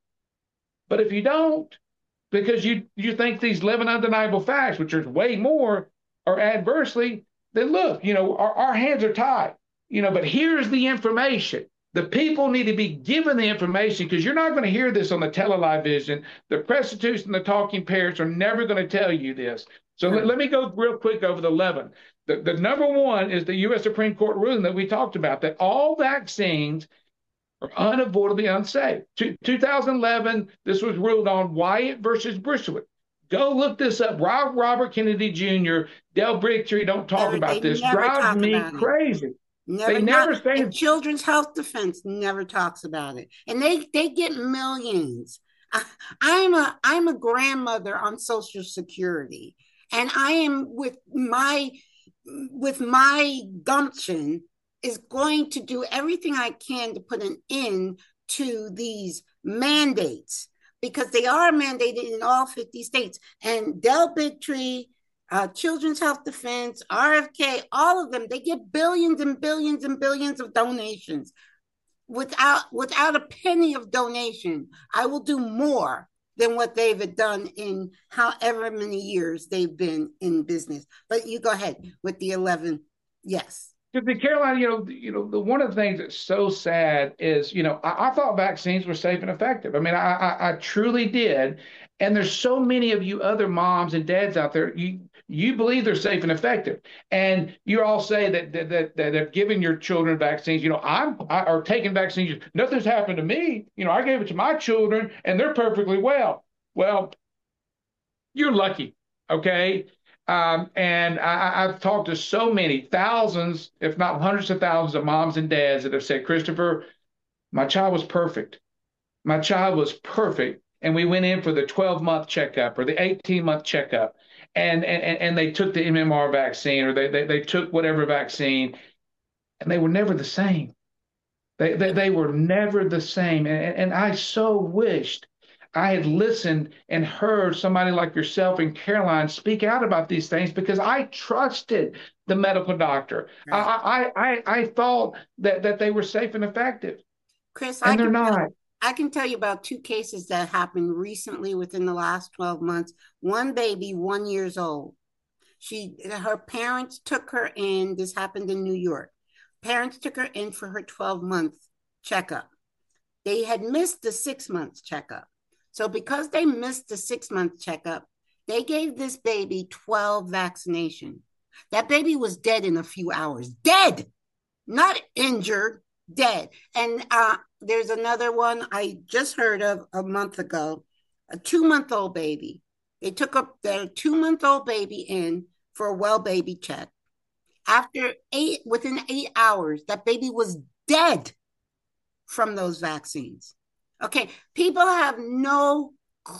But if you don't, because you, you think these eleven undeniable facts, which are way more, are adversely, then look, you know, our, our hands are tied, you know, but here's the information. The people need to be given the information because you're not going to hear this on the television. The prostitutes and the talking parrots are never going to tell you this. So let, let me go real quick over the eleven. The, the number one is the U S Supreme Court ruling that we talked about, that all vaccines are unavoidably unsafe. two thousand eleven, this was ruled on Wyatt versus Brunswick. Go look this up. Rob, Robert Kennedy Junior, Del Bigtree don't talk
Never,
about this. Drives me crazy.
Never,
they never
not,
say.
Children's Health Defense never talks about it, and they they get millions. I, I'm a I'm a grandmother on Social Security, and I am with my with my gumption is going to do everything I can to put an end to these mandates, because they are mandated in all fifty states. And Del Bigtree, uh, Children's Health Defense, R F K, all of them, they get billions and billions and billions of donations. Without, without a penny of donation, I will do more than what they've done in however many years they've been in business. But you go ahead with the eleven. Yes.
The Caroline, you know, you know, the one of the things that's so sad is, you know, I, I thought vaccines were safe and effective. I mean, I, I, I truly did. And there's so many of you other moms and dads out there, you you believe they're safe and effective, and you all say that that that, that have given your children vaccines. You know, I'm I, or taking vaccines. Nothing's happened to me. You know, I gave it to my children, and they're perfectly well. Well, you're lucky, okay. Um, and I, I've talked to so many thousands, if not hundreds of thousands of moms and dads that have said, Christopher, my child was perfect. My child was perfect. And we went in for the twelve month checkup or the eighteen month checkup. And, and, and they took the M M R vaccine, or they, they, they took whatever vaccine, and they were never the same. They, they, they were never the same. And, and I so wished I had listened and heard somebody like yourself and Caroline speak out about these things, because I trusted the medical doctor. Right. I, I, I, I thought that, that they were safe and effective.
Chris,
and
I
they're not.
Tell, I can tell you about two cases that happened recently within the last twelve months. One baby, one years old. She, her parents took her in. This happened in New York. Parents took her in for her twelve month checkup. They had missed the six month checkup. So because they missed the six-month checkup, they gave this baby twelve vaccinations. That baby was dead in a few hours. Dead! Not injured, dead. And uh, there's another one I just heard of a month ago, a two-month-old baby. They took up their two-month-old baby in for a well baby check. After eight, within eight hours, that baby was dead from those vaccines. Okay, people have no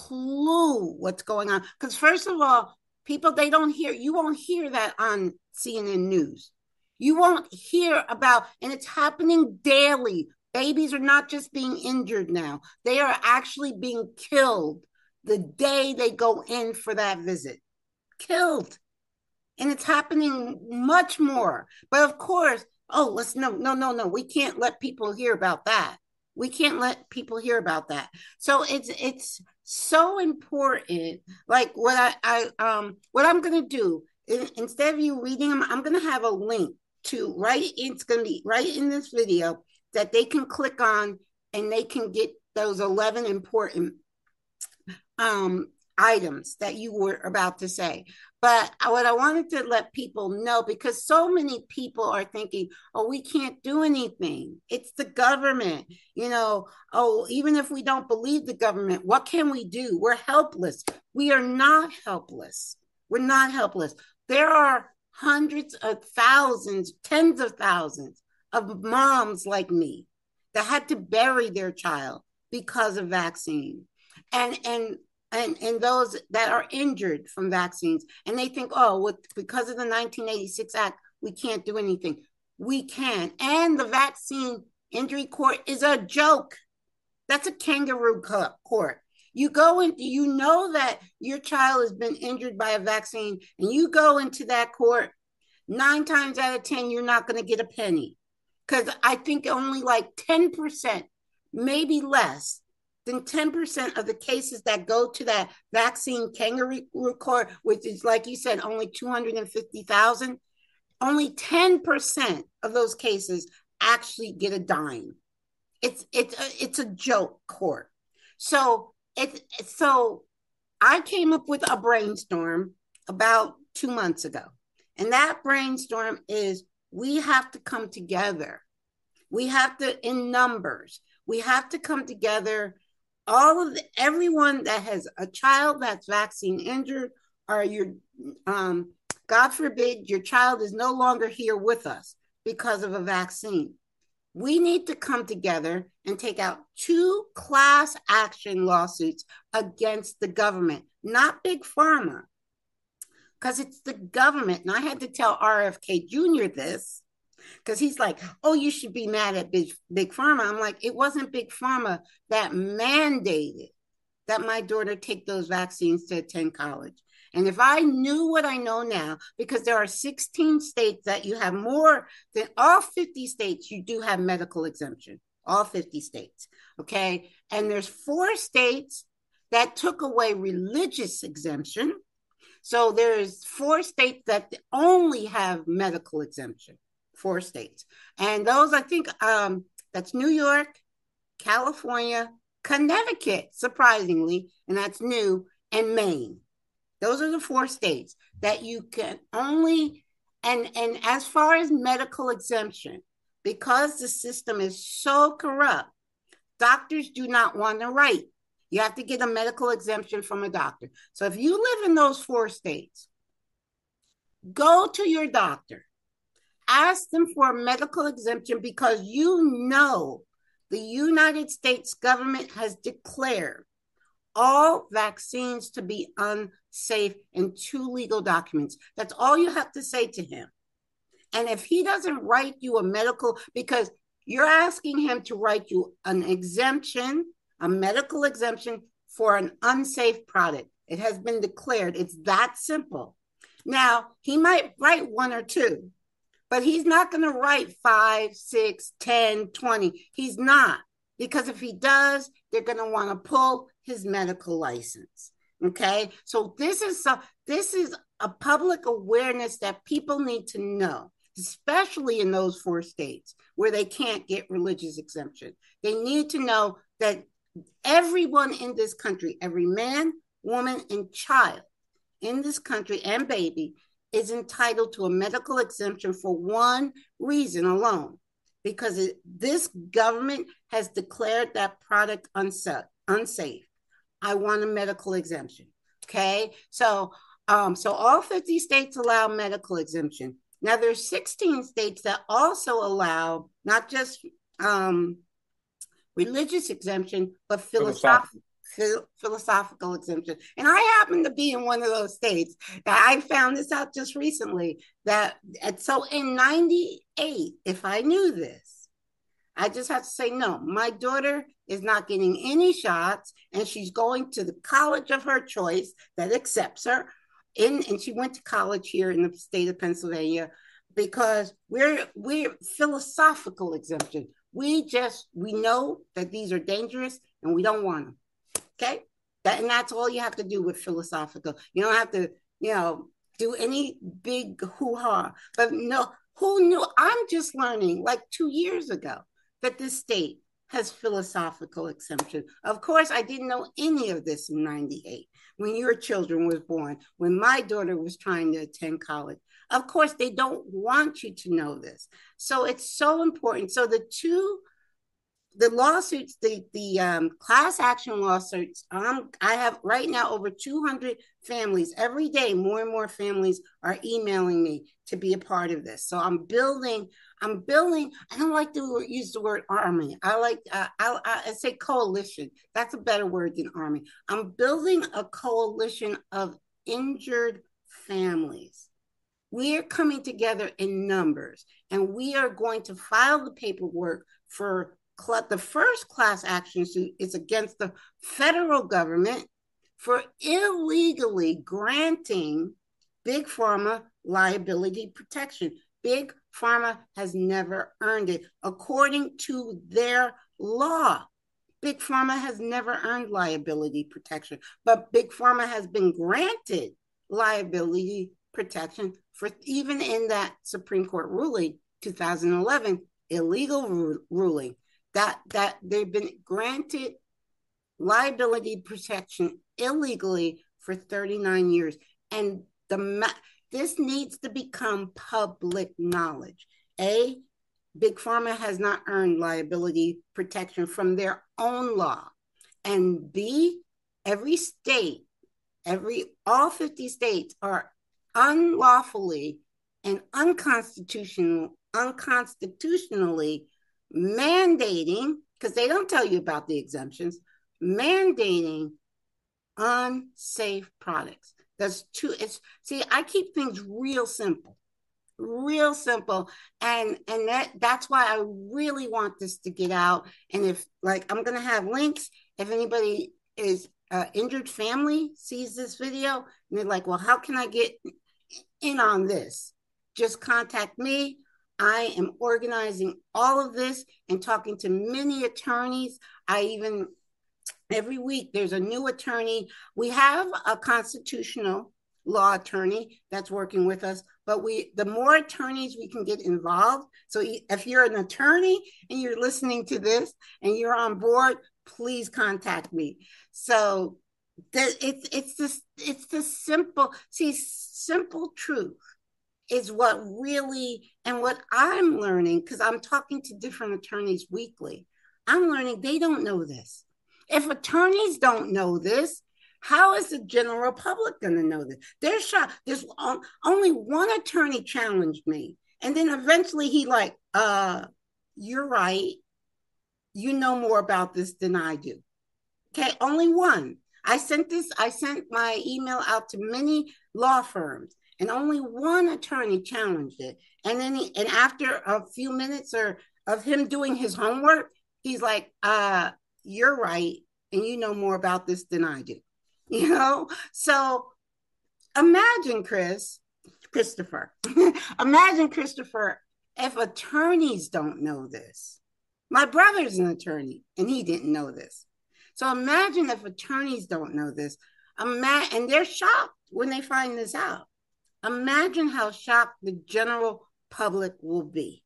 clue what's going on. Because first of all, people, they don't hear, you won't hear that on C N N News. You won't hear about, and it's happening daily. Babies are not just being injured now. They are actually being killed the day they go in for that visit. Killed. And it's happening much more. But of course, oh, let's no, no, no, no. We can't let people hear about that. We can't let people hear about that. So it's it's so important. Like what I, I um what I'm gonna do is, instead of you reading them, I'm gonna have a link to right. It's gonna be right in this video that they can click on and they can get those eleven important um items that you were about to say. But what I wanted to let people know, because so many people are thinking, oh, we can't do anything. It's the government. You know, oh, even if we don't believe the government, what can we do? We're helpless. We are not helpless. We're not helpless. There are hundreds of thousands, tens of thousands of moms like me that had to bury their child because of vaccine. And, and, And, and those that are injured from vaccines. And they think, oh, with, because of the nineteen eighty-six Act, we can't do anything. We can. And the vaccine injury court is a joke. That's a kangaroo court. You go in, you know that your child has been injured by a vaccine, and you go into that court, nine times out of ten, you're not going to get a penny. Because I think only like ten percent, maybe less, than ten percent of the cases that go to that vaccine kangaroo court, which is, like you said, only two hundred fifty thousand, only ten percent of those cases actually get a dime. It's it's a, it's a joke court. So it so I came up with a brainstorm about two months ago, and that brainstorm is we have to come together. We have to, in numbers, we have to come together. All of the, everyone that has a child that's vaccine injured, or your, um, God forbid, your child is no longer here with us because of a vaccine. We need to come together and take out two class action lawsuits against the government, not Big Pharma, because it's the government. And I had to tell R F K Junior this, because he's like, oh, you should be mad at Big, Big Pharma. I'm like, it wasn't Big Pharma that mandated that my daughter take those vaccines to attend college. And if I knew what I know now, because there are sixteen states that you have more than all fifty states, you do have medical exemption, all fifty states, okay? And there's four states that took away religious exemption. So there's four states that only have medical exemption. Four states. And those, I think, um, that's New York, California, Connecticut, surprisingly, and that's new, and Maine. Those are the four states that you can only, and, and as far as medical exemption, because the system is so corrupt, doctors do not want to write. You have to get a medical exemption from a doctor. So if you live in those four states, go to your doctor. Ask them for a medical exemption, because you know the United States government has declared all vaccines to be unsafe in two legal documents. That's all you have to say to him. And if he doesn't write you a medical, because you're asking him to write you an exemption, a medical exemption for an unsafe product. It has been declared. It's that simple. Now, he might write one or two, but he's not going to write five, six, ten, twenty. He's not. Because if he does, they're going to want to pull his medical license. Okay? So this is so, this is a public awareness that people need to know, especially in those four states where they can't get religious exemption. They need to know that everyone in this country, every man, woman, and child in this country, and baby, is entitled to a medical exemption for one reason alone, because it, this government has declared that product unsafe. unsafe. I want a medical exemption. Okay, so um, so all fifty states allow medical exemption. Now there's sixteen states that also allow not just um, religious exemption, but philosophical. philosophical exemption. And I happen to be in one of those states. I found this out just recently. That and so in ninety-eight, if I knew this, I just have to say, no, my daughter is not getting any shots, and she's going to the college of her choice that accepts her. In, and she went to college here in the state of Pennsylvania because we're we're philosophical exemption. We just we know that these are dangerous and we don't want them. Okay, that and that's all you have to do with philosophical. You don't have to, you know, do any big hoo-ha. But no, who knew? I'm just learning like two years ago that this state has philosophical exemption. Of course, I didn't know any of this in ninety-eight when your children was born, when my daughter was trying to attend college. Of course, they don't want you to know this. So it's so important. So the two, the lawsuits, the, the um, class action lawsuits, um, I have right now over two hundred families. Every day, more and more families are emailing me to be a part of this. So I'm building, I'm building, I don't like to use the word army. I like, uh, I, I say coalition. That's a better word than army. I'm building a coalition of injured families. We are coming together in numbers, and we are going to file the paperwork for cl- the first class action suit is against the federal government for illegally granting Big Pharma liability protection. Big Pharma has never earned it according to their law. Big Pharma has never earned liability protection, but Big Pharma has been granted liability protection for even in that Supreme Court ruling, two thousand eleven, illegal ru- ruling, that, that they've been granted liability protection illegally for thirty-nine years. And the this needs to become public knowledge. A, Big Pharma has not earned liability protection from their own law. And B, every state, every all fifty states are unlawfully and unconstitutional, unconstitutionally mandating, because they don't tell you about the exemptions, mandating unsafe products. That's too, it's, see, I keep things real simple, real simple. And, and that, that's why I really want this to get out. And if, like, I'm going to have links, if anybody is uh, injured family sees this video and they're like, well, how can I get in on this? Just contact me. I am organizing all of this and talking to many attorneys. I even, every week there's a new attorney. We have a constitutional law attorney that's working with us, but we, the more attorneys we can get involved. So if you're an attorney and you're listening to this and you're on board, please contact me. So the, it's it's this it's the simple, see, simple truth is what really, and what I'm learning, because I'm talking to different attorneys weekly, I'm learning they don't know this. If attorneys don't know this, how is the general public going to know this? They're shocked. There's only one attorney challenged me. And then eventually he like, uh, you're right. You know more about this than I do. Okay, only one. I sent this, I sent my email out to many law firms, and only one attorney challenged it. And then he, and after a few minutes or of him doing his homework, he's like, uh, you're right, and you know more about this than I do. You know? So imagine, Chris, Christopher, imagine, Christopher, if attorneys don't know this. My brother's an attorney, and he didn't know this. So imagine if attorneys don't know this. Ima- and they're shocked when they find this out. Imagine how shocked the general public will be.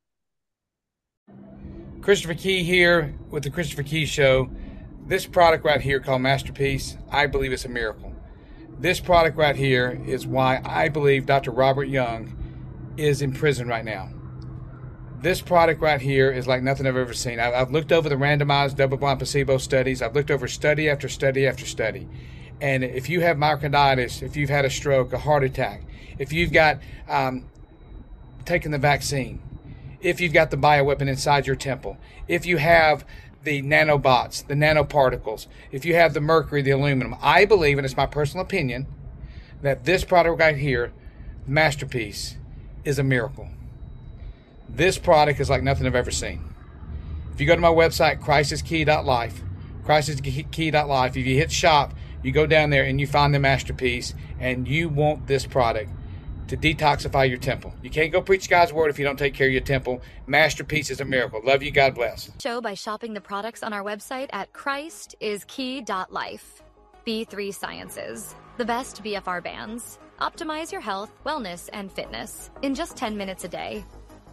Christopher Key here with the Christopher Key Show. This product right here called Masterpiece, I believe it's a miracle. This product right here is why I believe Doctor Robert Young is in prison right now. This product right here is like nothing I've ever seen. I've looked over the randomized double-blind placebo studies. I've looked over study after study after study. And if you have myocarditis, if you've had a stroke, a heart attack, if you've got um, taken the vaccine, if you've got the bioweapon inside your temple, if you have the nanobots, the nanoparticles, if you have the mercury, the aluminum, I believe, and it's my personal opinion, that this product right here, Masterpiece, is a miracle. This product is like nothing I've ever seen. If you go to my website, crisis key dot life, crisis key dot life, if you hit shop, you go down there and you find the Masterpiece, and you want this product to detoxify your temple. You can't go preach God's word if you don't take care of your temple. Masterpiece is a miracle. Love you. God bless.
Show by shopping the products on our website at christ is key dot life. B three Sciences, the best B F R bands. Optimize your health, wellness, and fitness in just ten minutes a day.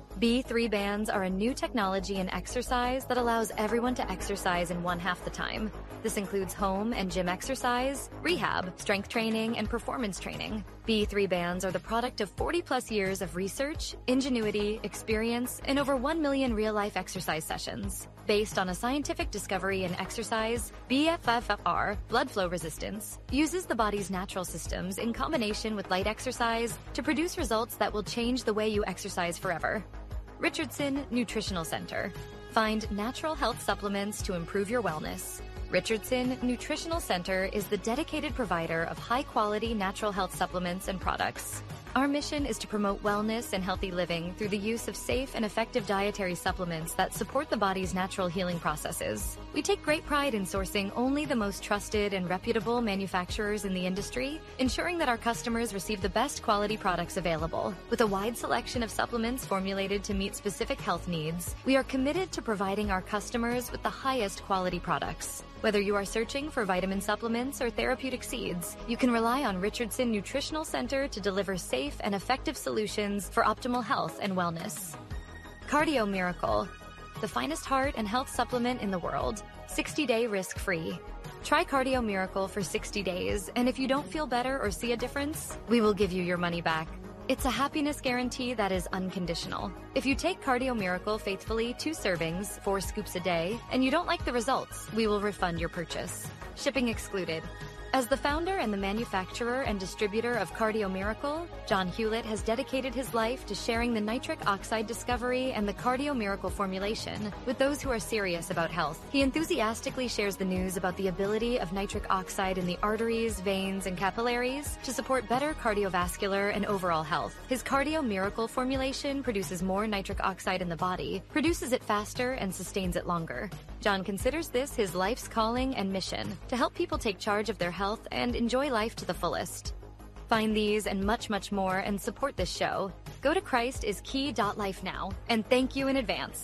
B three bands are a new technology in exercise that allows everyone to exercise in one half the time. This includes home and gym exercise, rehab, strength training, and performance training. B three bands are the product of forty plus years of research, ingenuity, experience, and over one million real-life exercise sessions. Based on a scientific discovery in exercise, B F F R, blood flow resistance, uses the body's natural systems in combination with light exercise to produce results that will change the way you exercise forever. Richardson Nutritional Center. Find natural health supplements to improve your wellness. Richardson Nutritional Center is the dedicated provider of high-quality natural health supplements and products. Our mission is to promote wellness and healthy living through the use of safe and effective dietary supplements that support the body's natural healing processes. We take great pride in sourcing only the most trusted and reputable manufacturers in the industry, ensuring that our customers receive the best quality products available. With a wide selection of supplements formulated to meet specific health needs, we are committed to providing our customers with the highest quality products. Whether you are searching for vitamin supplements or therapeutic seeds, you can rely on Richardson Nutritional Center to deliver safe and effective solutions for optimal health and wellness. Cardio Miracle, the finest heart and health supplement in the world, sixty day risk-free. Try Cardio Miracle for sixty days, and if you don't feel better or see a difference, we will give you your money back. It's a happiness guarantee that is unconditional. If you take Cardio Miracle faithfully, two servings, four scoops a day, and you don't like the results, we will refund your purchase. Shipping excluded. As the founder and the manufacturer and distributor of Cardio Miracle, John Hewlett has dedicated his life to sharing the nitric oxide discovery and the Cardio Miracle formulation with those who are serious about health. He enthusiastically shares the news about the ability of nitric oxide in the arteries, veins, and capillaries to support better cardiovascular and overall health. His Cardio Miracle formulation produces more nitric oxide in the body, produces it faster, and sustains it longer. John considers this his life's calling and mission to help people take charge of their health and enjoy life to the fullest. Find these and much, much more and support this show. Go to christ is key dot life now, and thank you in advance.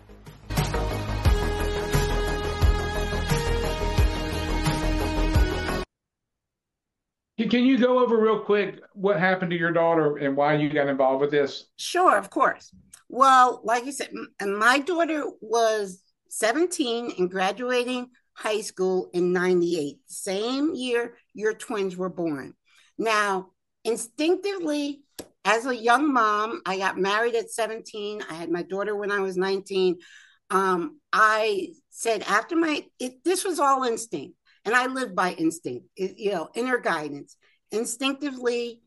Can you go over real quick what happened to your daughter and why you got involved with this?
Sure, of course. Well, like you said, m- my daughter was seventeen and graduating high school in ninety-eight, same year your twins were born. Now, instinctively, as a young mom, I got married at seventeen. I had my daughter when I was nineteen. Um, I said after my, it, this was all instinct. And I live by instinct, it, you know, inner guidance. Instinctively,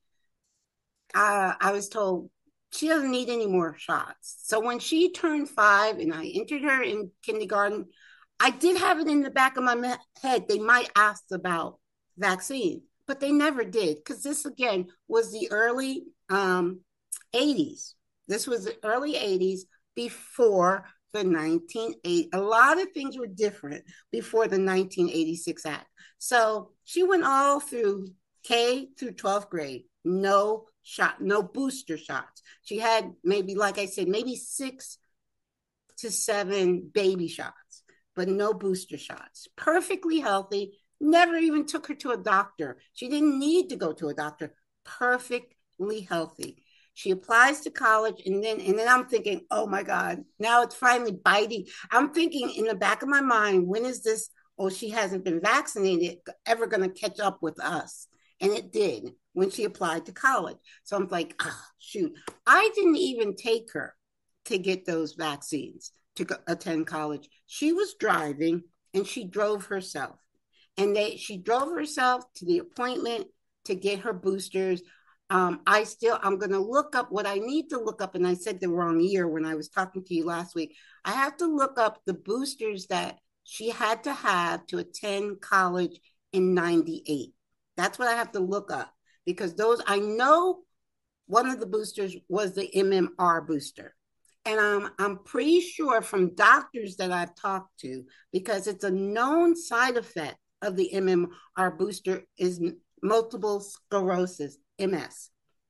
uh, I was told she doesn't need any more shots. So when she turned five and I entered her in kindergarten, I did have it in the back of my head. They might ask about vaccine, but they never did, because this, again, was the early um, eighties. This was the early eighties before the nineteen eighty. A lot of things were different before the nineteen eighty-six Act. So she went all through K through twelfth grade, no shot, no booster shots. She had maybe, like I said, maybe six to seven baby shots, but no booster shots. Perfectly healthy, never even took her to a doctor. She didn't need to go to a doctor. Perfectly healthy. She applies to college, and then and then I'm thinking, oh my God, now it's finally biting. I'm thinking in the back of my mind, when is this, oh, she hasn't been vaccinated, ever going to catch up with us? And it did when she applied to college. So I'm like, ah, oh, shoot. I didn't even take her to get those vaccines to go, attend college. She was driving, and she drove herself. And they she drove herself to the appointment to get her boosters. Um, I still, I'm going to look up what I need to look up. And I said the wrong year when I was talking to you last week. I have to look up the boosters that she had to have to attend college in ninety-eight. That's what I have to look up, because those, I know one of the boosters was the M M R booster. And I'm, I'm pretty sure from doctors that I've talked to, because it's a known side effect of the M M R booster is multiple sclerosis, M S.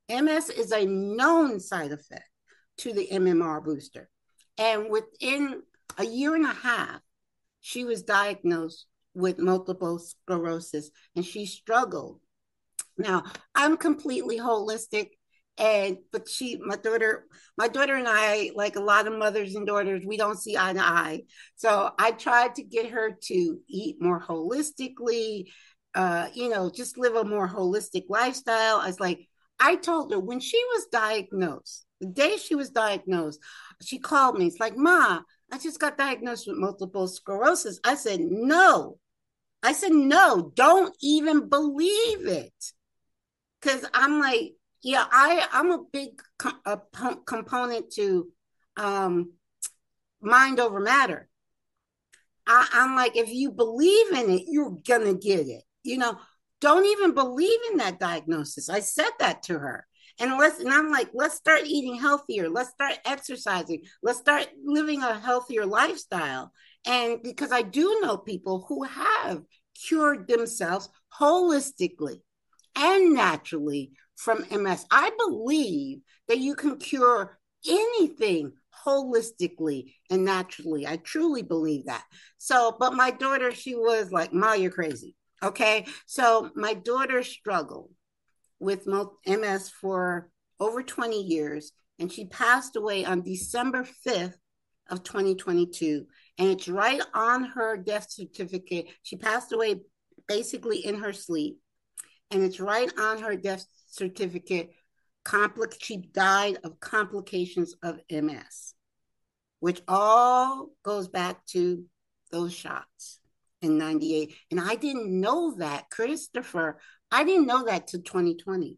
M S is a known side effect to the M M R booster. And within a year and a half, she was diagnosed with multiple sclerosis and she struggled. Now, I'm completely holistic. And but she, my daughter, my daughter and I, like a lot of mothers and daughters, we don't see eye to eye. So I tried to get her to eat more holistically, uh, you know, just live a more holistic lifestyle. I was like, I told her when she was diagnosed, the day she was diagnosed, she called me. It's like, Ma, I just got diagnosed with multiple sclerosis. I said, no. I said, no, don't even believe it. Because I'm like, yeah, I, I'm a big com- a p- component to um, mind over matter. I, I'm like, if you believe in it, you're going to get it. You know, don't even believe in that diagnosis. I said that to her. And let's, and I'm like, let's start eating healthier. Let's start exercising. Let's start living a healthier lifestyle. And because I do know people who have cured themselves holistically and naturally from M S. I believe that you can cure anything holistically and naturally. I truly believe that. So, but my daughter, she was like, Ma, you're crazy. Okay. So my daughter struggled with M S for over twenty years, and she passed away on December fifth of twenty twenty-two. And it's right on her death certificate. She passed away basically in her sleep. And it's right on her death certificate. Compli- she died of complications of M S, which all goes back to those shots in ninety-eight. And I didn't know that, Christopher. I didn't know that till twenty twenty.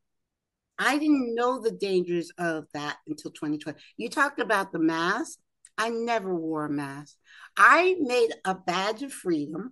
I didn't know the dangers of that until twenty twenty. You talked about the mask. I never wore a mask. I made a badge of freedom.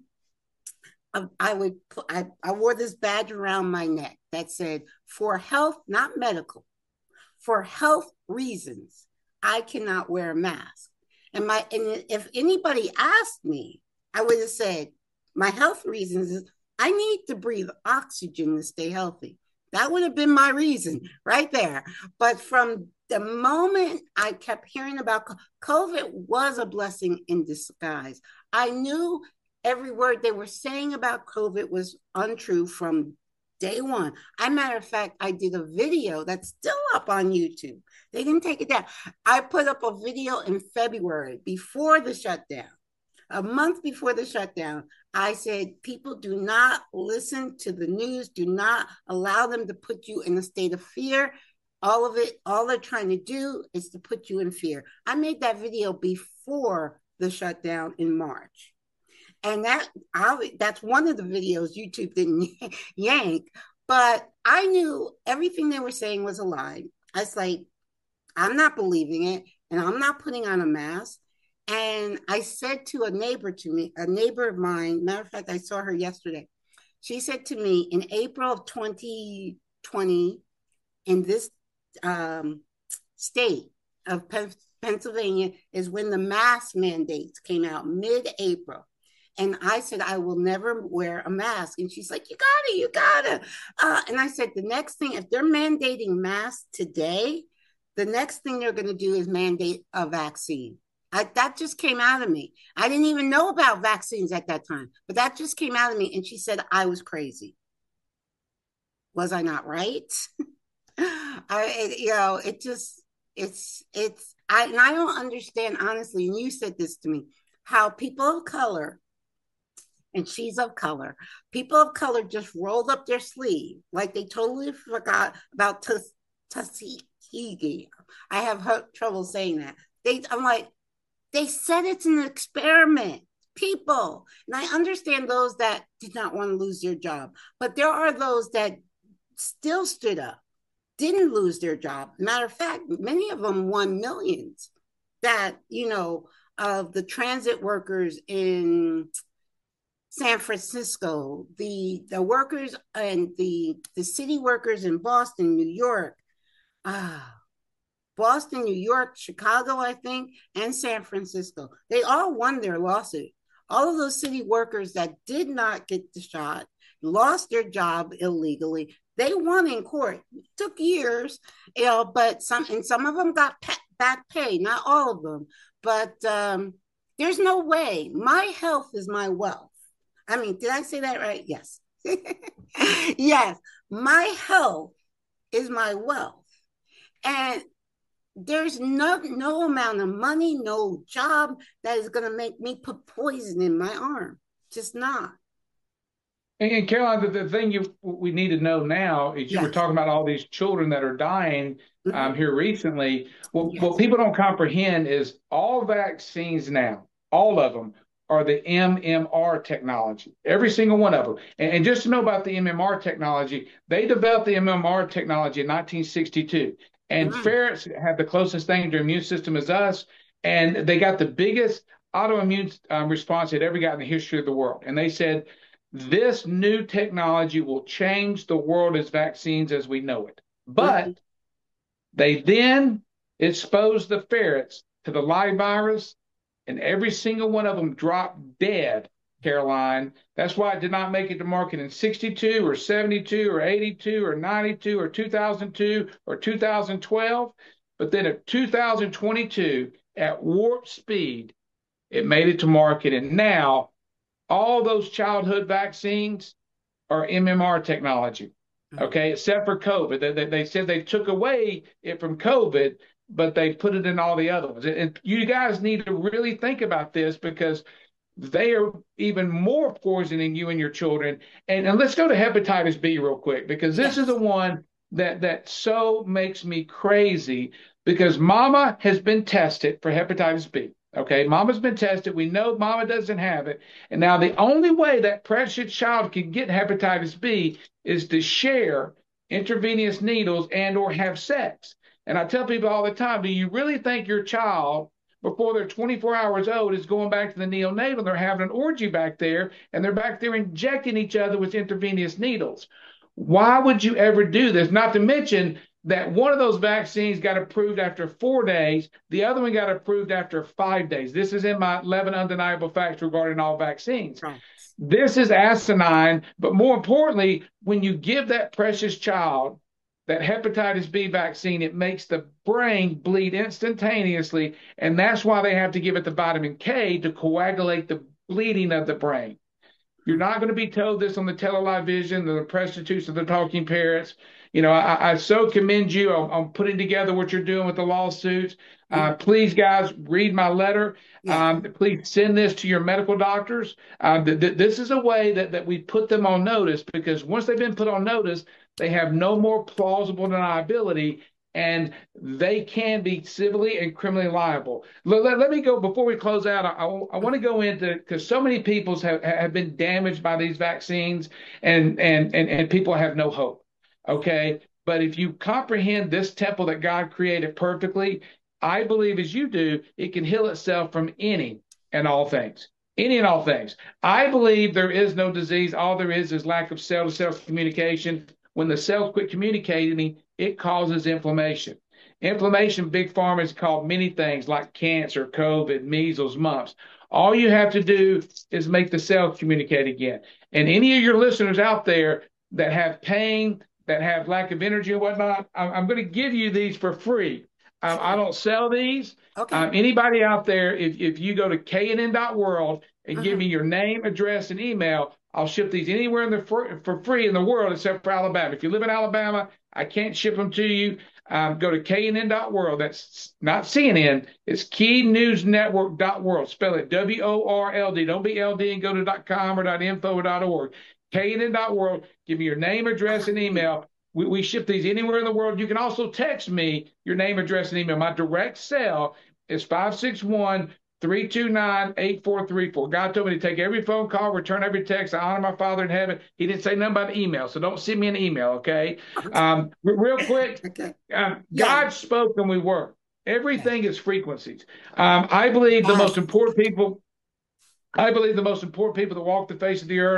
I would I, I wore this badge around my neck that said, for health, not medical, for health reasons, I cannot wear a mask. And my and if anybody asked me, I would have said, my health reasons is I need to breathe oxygen to stay healthy. That would have been my reason right there. But from the moment I kept hearing about COVID was a blessing in disguise. I knew every word they were saying about COVID was untrue from day one. As a matter of fact, I did a video that's still up on YouTube. They didn't take it down. I put up a video in February before the shutdown. A month before the shutdown, I said, people do not listen to the news. Do not allow them to put you in a state of fear. All of it, all they're trying to do is to put you in fear. I made that video before the shutdown in March. And that I, that's one of the videos YouTube didn't yank. But I knew everything they were saying was a lie. I was like, I'm not believing it. And I'm not putting on a mask. And I said to a neighbor to me, a neighbor of mine, matter of fact, I saw her yesterday. She said to me, in April of twenty twenty, in this um, state of Pen- Pennsylvania, is when the mask mandates came out mid-April. And I said, I will never wear a mask. And she's like, you gotta, you gotta. Uh, and I said, the next thing, if they're mandating masks today, the next thing they're going to do is mandate a vaccine. I, that just came out of me. I didn't even know about vaccines at that time, but that just came out of me. And she said, I was crazy. Was I not right? I, it, you know, it just, it's, it's, I, and I don't understand, honestly, and you said this to me, how people of color, and she's of color, people of color just rolled up their sleeve, like they totally forgot about Tuskegee. I have trouble saying that. They, I'm like, they said it's an experiment, people. And I understand those that did not want to lose their job, but there are those that still stood up, didn't lose their job. Matter of fact, many of them won millions. That, you know, of the transit workers in San Francisco, the the workers and the the city workers in Boston, New York, ah, Boston, New York, Chicago, I think, and San Francisco. They all won their lawsuit. All of those city workers that did not get the shot, lost their job illegally, They won in court. It took years, you know, but some and some of them got pa- back pay, not all of them. But um, there's no way. My health is my wealth. I mean, did I say that right? Yes. Yes, my health is my wealth. And there's no no amount of money, no job that is going to make me put poison in my arm. Just not.
And, and Caroline, the, the thing you we need to know now is you
Yes.
were talking about all these children that are dying um,
Mhm.
here recently. Well,
Yes.
what people don't comprehend is all vaccines now, all of them, are the M M R technology, every single one of them. And, and just to know about the M M R technology, they developed the M M R technology in nineteen sixty-two. And
Mhm.
ferrets have the closest thing to their immune system as us. And they got the biggest autoimmune um, response they'd ever got in the history of the world. And they said, this new technology will change the world as vaccines as we know it. But
Mhm.
they then exposed the ferrets to the live virus, and every single one of them dropped dead, Caroline. That's why it did not make it to market in sixty-two or seventy-two or eighty-two or ninety-two or two thousand two or two thousand twelve. But then in two thousand twenty-two, at warp speed, it made it to market. And now all those childhood vaccines are M M R technology, okay, except for COVID. They, they, they said they took away it from COVID, but they put it in all the other ones. And you guys need to really think about this because they are even more poisoning you and your children. And, and let's go to hepatitis B real quick, because this
Yes.
is the one that, that so makes me crazy, because mama has been tested for hepatitis B. Okay, mama's been tested. We know mama doesn't have it. And now the only way that precious child can get hepatitis B is to share intravenous needles and or have sex. And I tell people all the time, do you really think your child, before they're twenty-four hours old, is going back to the neonatal? They're having an orgy back there, and they're back there injecting each other with intravenous needles. Why would you ever do this? Not to mention that one of those vaccines got approved after four days. The other one got approved after five days. This is in my eleven undeniable facts regarding all vaccines.
Right.
This is asinine, but more importantly, when you give that precious child that hepatitis B vaccine, it makes the brain bleed instantaneously, and that's why they have to give it the vitamin K to coagulate the bleeding of the brain. You're not going to be told this on the television, the prostitutes, the talking parrots. You know, I, I so commend you on, on putting together what you're doing with the lawsuits. Uh, please, guys, read my letter.
Yeah.
Um, please send this to your medical doctors. Uh, th- th- this is a way that, that we put them on notice, because once they've been put on notice, they have no more plausible deniability, and they can be civilly and criminally liable. Let, let, let me go, before we close out, I, I, I want to go into, because so many people have, have been damaged by these vaccines, and, and, and, and people have no hope. Okay. But if you comprehend this temple that God created perfectly, I believe, as you do, it can heal itself from any and all things. Any and all things. I believe there is no disease. All there is is lack of cell-to-cell communication. When the cells quit communicating, it causes inflammation. Inflammation, big pharma has called many things like cancer, COVID, measles, mumps. All you have to do is make the cells communicate again. And any of your listeners out there that have pain, that have lack of energy and whatnot, I'm, I'm going to give you these for free. Um, I don't sell these.
Okay.
Um, anybody out there, if, if you go to K N N dot world and give
Uh-huh.
me your name, address, and email, I'll ship these anywhere in the for, for free in the world except for Alabama. If you live in Alabama, I can't ship them to you. Um, go to K N N dot world. That's not C N N. It's key news network dot world. Spell it W O R L D. Don't be L D and go to .com or .info or .org. K N N dot world. Give me your name, address, and email. We, we ship these anywhere in the world. You can also text me your name, address, and email. My direct cell is five six one, three two nine, eight four three four. God told me to take every phone call, return every text. I honor my Father in heaven. He didn't say nothing about email, so don't send me an email, okay? Um, real quick,
Okay.
um,
Yeah.
God spoke and we were. Everything is frequencies. Um, I believe the
Yes.
most important people, I believe the most important people that walk the face of the earth,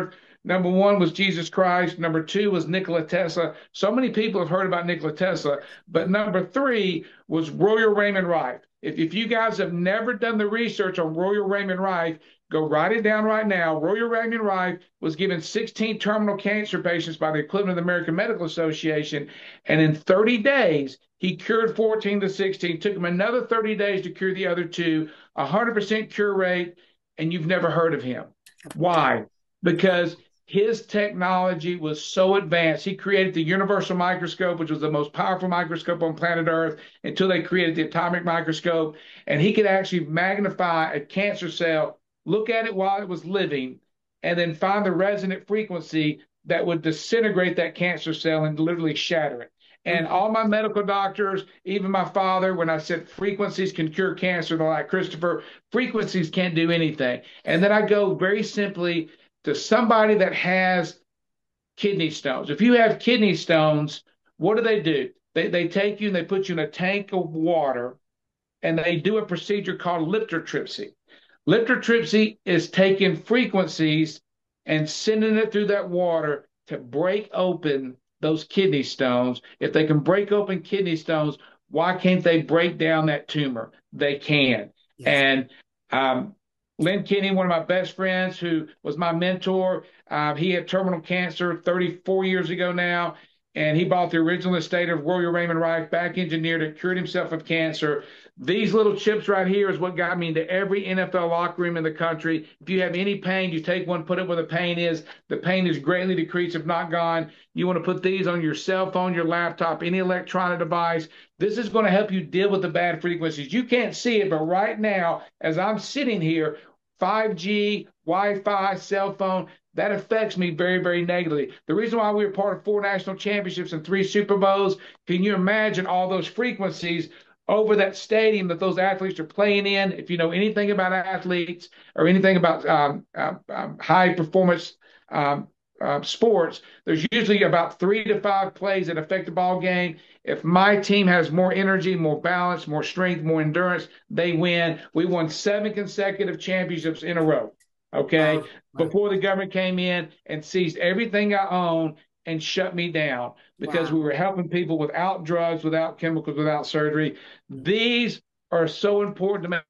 Number one was Jesus Christ. Number two was Nikola Tesla. So many people have heard about Nikola Tesla. But number three was Royal Raymond Rife. If, if you guys have never done the research on Royal Raymond Rife, go write it down right now. Royal Raymond Rife was given sixteen terminal cancer patients by the equivalent of the American Medical Association. And in thirty days, he cured fourteen to sixteen. Took him another thirty days to cure the other two, one hundred percent cure rate, and you've never heard of him. Why? Because his technology was so advanced. He created the universal microscope, which was the most powerful microscope on planet Earth until they created the atomic microscope. And he could actually magnify a cancer cell, look at it while it was living, and then find the resonant frequency that would disintegrate that cancer cell and literally shatter it. And mm-hmm. all my medical doctors, even my father, when I said frequencies can cure cancer, they're like, Christopher, frequencies can't do anything. And then I go very simply to somebody that has kidney stones. If you have kidney stones, what do they do? They, they take you and they put you in a tank of water, and they do a procedure called lithotripsy. Lithotripsy is taking frequencies and sending it through that water to break open those kidney stones. If they can break open kidney stones, why can't they break down that tumor? They can. Yes. And um, Lynn Kinney, one of my best friends who was my mentor, uh, he had terminal cancer thirty-four years ago now, and he bought the original estate of Royal Raymond Rife, back engineered it, cured himself of cancer. These little chips right here is what got me into every N F L locker room in the country. If you have any pain, you take one, put it where the pain is. The pain is greatly decreased, if not gone. You want to put these on your cell phone, your laptop, any electronic device. This is going to help you deal with the bad frequencies. You can't see it, but right now, as I'm sitting here, five G, Wi-Fi, cell phone, that affects me very, very negatively. The reason why we were part of four national championships and three Super Bowls, can you imagine all those frequencies over that stadium that those athletes are playing in? If you know anything about athletes or anything about um, uh, um, high performance um, uh, sports, there's usually about three to five plays that affect the ball game. If my team has more energy, more balance, more strength, more endurance, they win. We won seven consecutive championships in a row, okay, wow. before the government came in and seized everything I own and shut me down because wow. we were helping people without drugs, without chemicals, without surgery. These are so important to make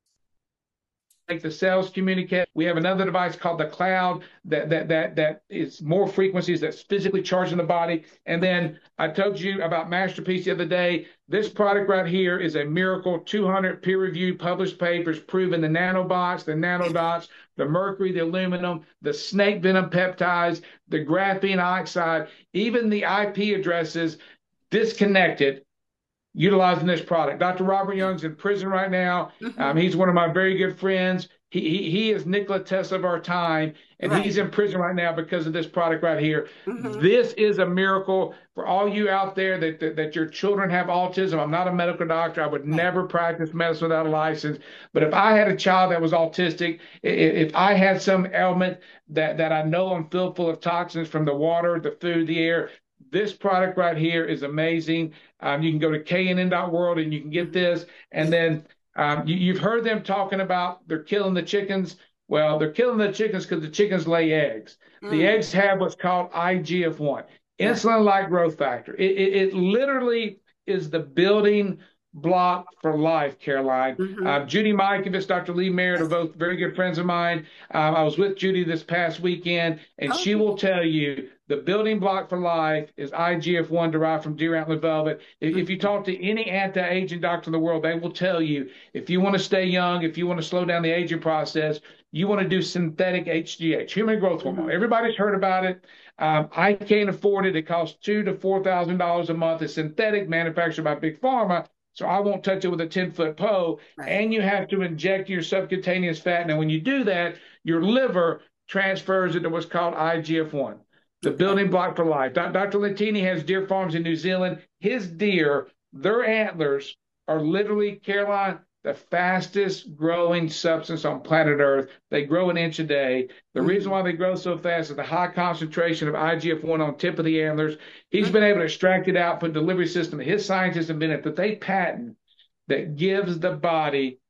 the cells communicate. We have another device called the cloud that that that that is more frequencies that's physically charging the body. And then I told you about Masterpiece the other day. This product right here is a miracle. two hundred peer-reviewed published papers proving the nanobots, the nanodots, the mercury, the aluminum, the snake venom peptides, the graphene oxide, even the I P addresses disconnected, utilizing this product. Doctor Robert Young's in prison right now. Mm-hmm. Um, he's one of my very good friends. He, he, he is Nikola Tesla of our time, and right. he's in prison right now because of this product right here. Mm-hmm. This is a miracle for all you out there that, that, that your children have autism. I'm not a medical doctor. I would right. never practice medicine without a license. But if I had a child that was autistic, if, if I had some ailment that, that I know I'm filled full of toxins from the water, the food, the air, this product right here is amazing. Um, you can go to K N N dot world and you can get this. And then um, you, you've heard them talking about they're killing the chickens. Well, they're killing the chickens because the chickens lay eggs. Mm. The eggs have what's called I G F one, insulin-like growth factor. It, it, it literally is the building block for life, Caroline. Mm-hmm. Uh, Judy Mikovits, Doctor Lee Merritt are both very good friends of mine. Um, I was with Judy this past weekend, and oh. she will tell you the building block for life is I G F one derived from deer antler velvet. If, if you talk to any anti-aging doctor in the world, they will tell you if you want to stay young, if you want to slow down the aging process, you want to do synthetic H G H, human growth hormone. Mm-hmm. Everybody's heard about it. Um, I can't afford it. It costs two to four thousand dollars a month. It's synthetic, manufactured by Big Pharma. So I won't touch it with a ten-foot pole. Right. And you have to inject your subcutaneous fat. Now, when you do that, your liver transfers it to what's called I G F one, the building block for life. Doctor Latini has deer farms in New Zealand. His deer, their antlers are literally, Caroline, the fastest growing substance on planet Earth. They grow an inch a day. The mm-hmm. reason why they grow so fast is the high concentration of I G F one on tip of the antlers. He's mm-hmm. been able to extract it out, put a delivery system. His scientists have been at that they patent that gives the body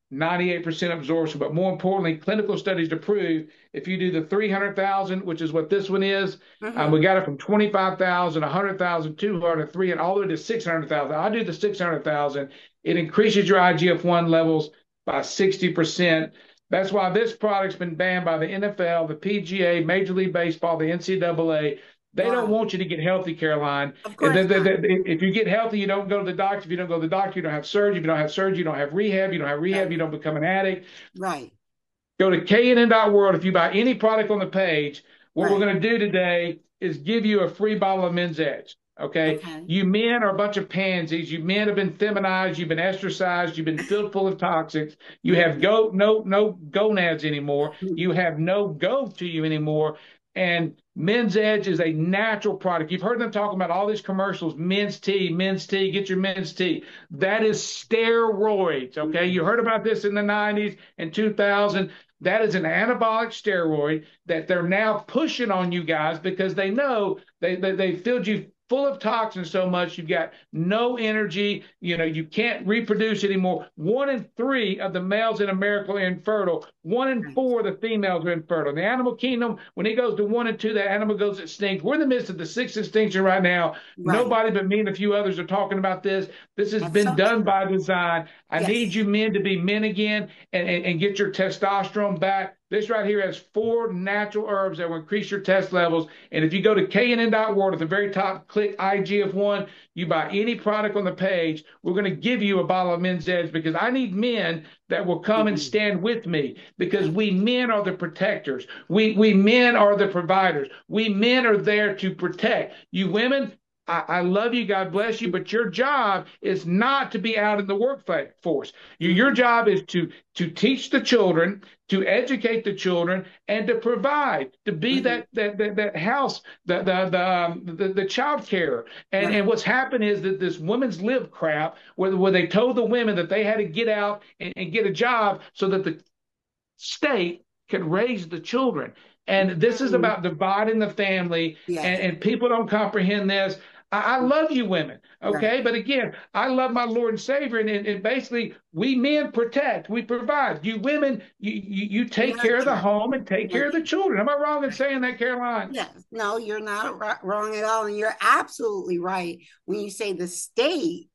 ninety-eight percent absorption. But more importantly, clinical studies to prove if you do the three hundred thousand, which is what this one is, mm-hmm. um, we got it from twenty-five thousand, one hundred thousand, two hundred, three hundred, all the way to six hundred thousand. I do the six hundred thousand. It increases your I G F one levels by sixty percent. That's why this product's been banned by the N F L, the P G A, Major League Baseball, the N C double A. They wow. don't want you to get healthy, Caroline.
Of course
they, they, they, if you get healthy, you don't go to the doctor. If you don't go to the doctor, you don't have surgery. If you don't have surgery, you don't have rehab. You don't have rehab, right. You don't become an addict.
Right.
Go to K N N dot world. If you buy any product on the page, what right. we're going to do today is give you a free bottle of Men's Edge. Okay? okay? You men are a bunch of pansies. You men have been feminized. You've been ostracized. You've been filled full of toxics. You have go no no gonads anymore. You have no go to you anymore. And Men's Edge is a natural product. You've heard them talking about all these commercials, men's tea, men's tea, get your men's tea. That is steroids, okay? You heard about this in the nineties and two thousand. That is an anabolic steroid that they're now pushing on you guys because they know they, they, they filled you full of toxins so much, you've got no energy, you know, you can't reproduce anymore. One in three of the males in America are infertile. One in four of the females are infertile. In the animal kingdom, when it goes to one and two, that animal goes extinct. We're in the midst of the sixth extinction right now. Right. Nobody but me and a few others are talking about this. This has That's been done true. by design. I yes. need you men to be men again and, and, and get your testosterone back. This right here has four natural herbs that will increase your test levels. And if you go to K N N dot world at the very top, click I G F one, you buy any product on the page, we're going to give you a bottle of Men's Edge because I need men that will come mm-hmm. and stand with me because we men are the protectors. We, we men are the providers. We men are there to protect. You women, I, I love you, God bless you, but your job is not to be out in the workforce. Your, your job is to, to teach the children, to educate the children, and to provide, to be mm-hmm. that, that that that house, the the the um, the, the child care. And right. and what's happened is that this women's lib crap, where, where they told the women that they had to get out and, and get a job so that the state could raise the children. And this is about dividing the family, yes. and, and people don't comprehend this. I, I love you women, okay? Right. But again, I love my Lord and Savior, and, and basically, we men protect, we provide. You women, you you, you take you're care of the home and take care of the children. Am I wrong in saying that, Caroline?
Yes. No, you're not wrong at all, and you're absolutely right when you say the state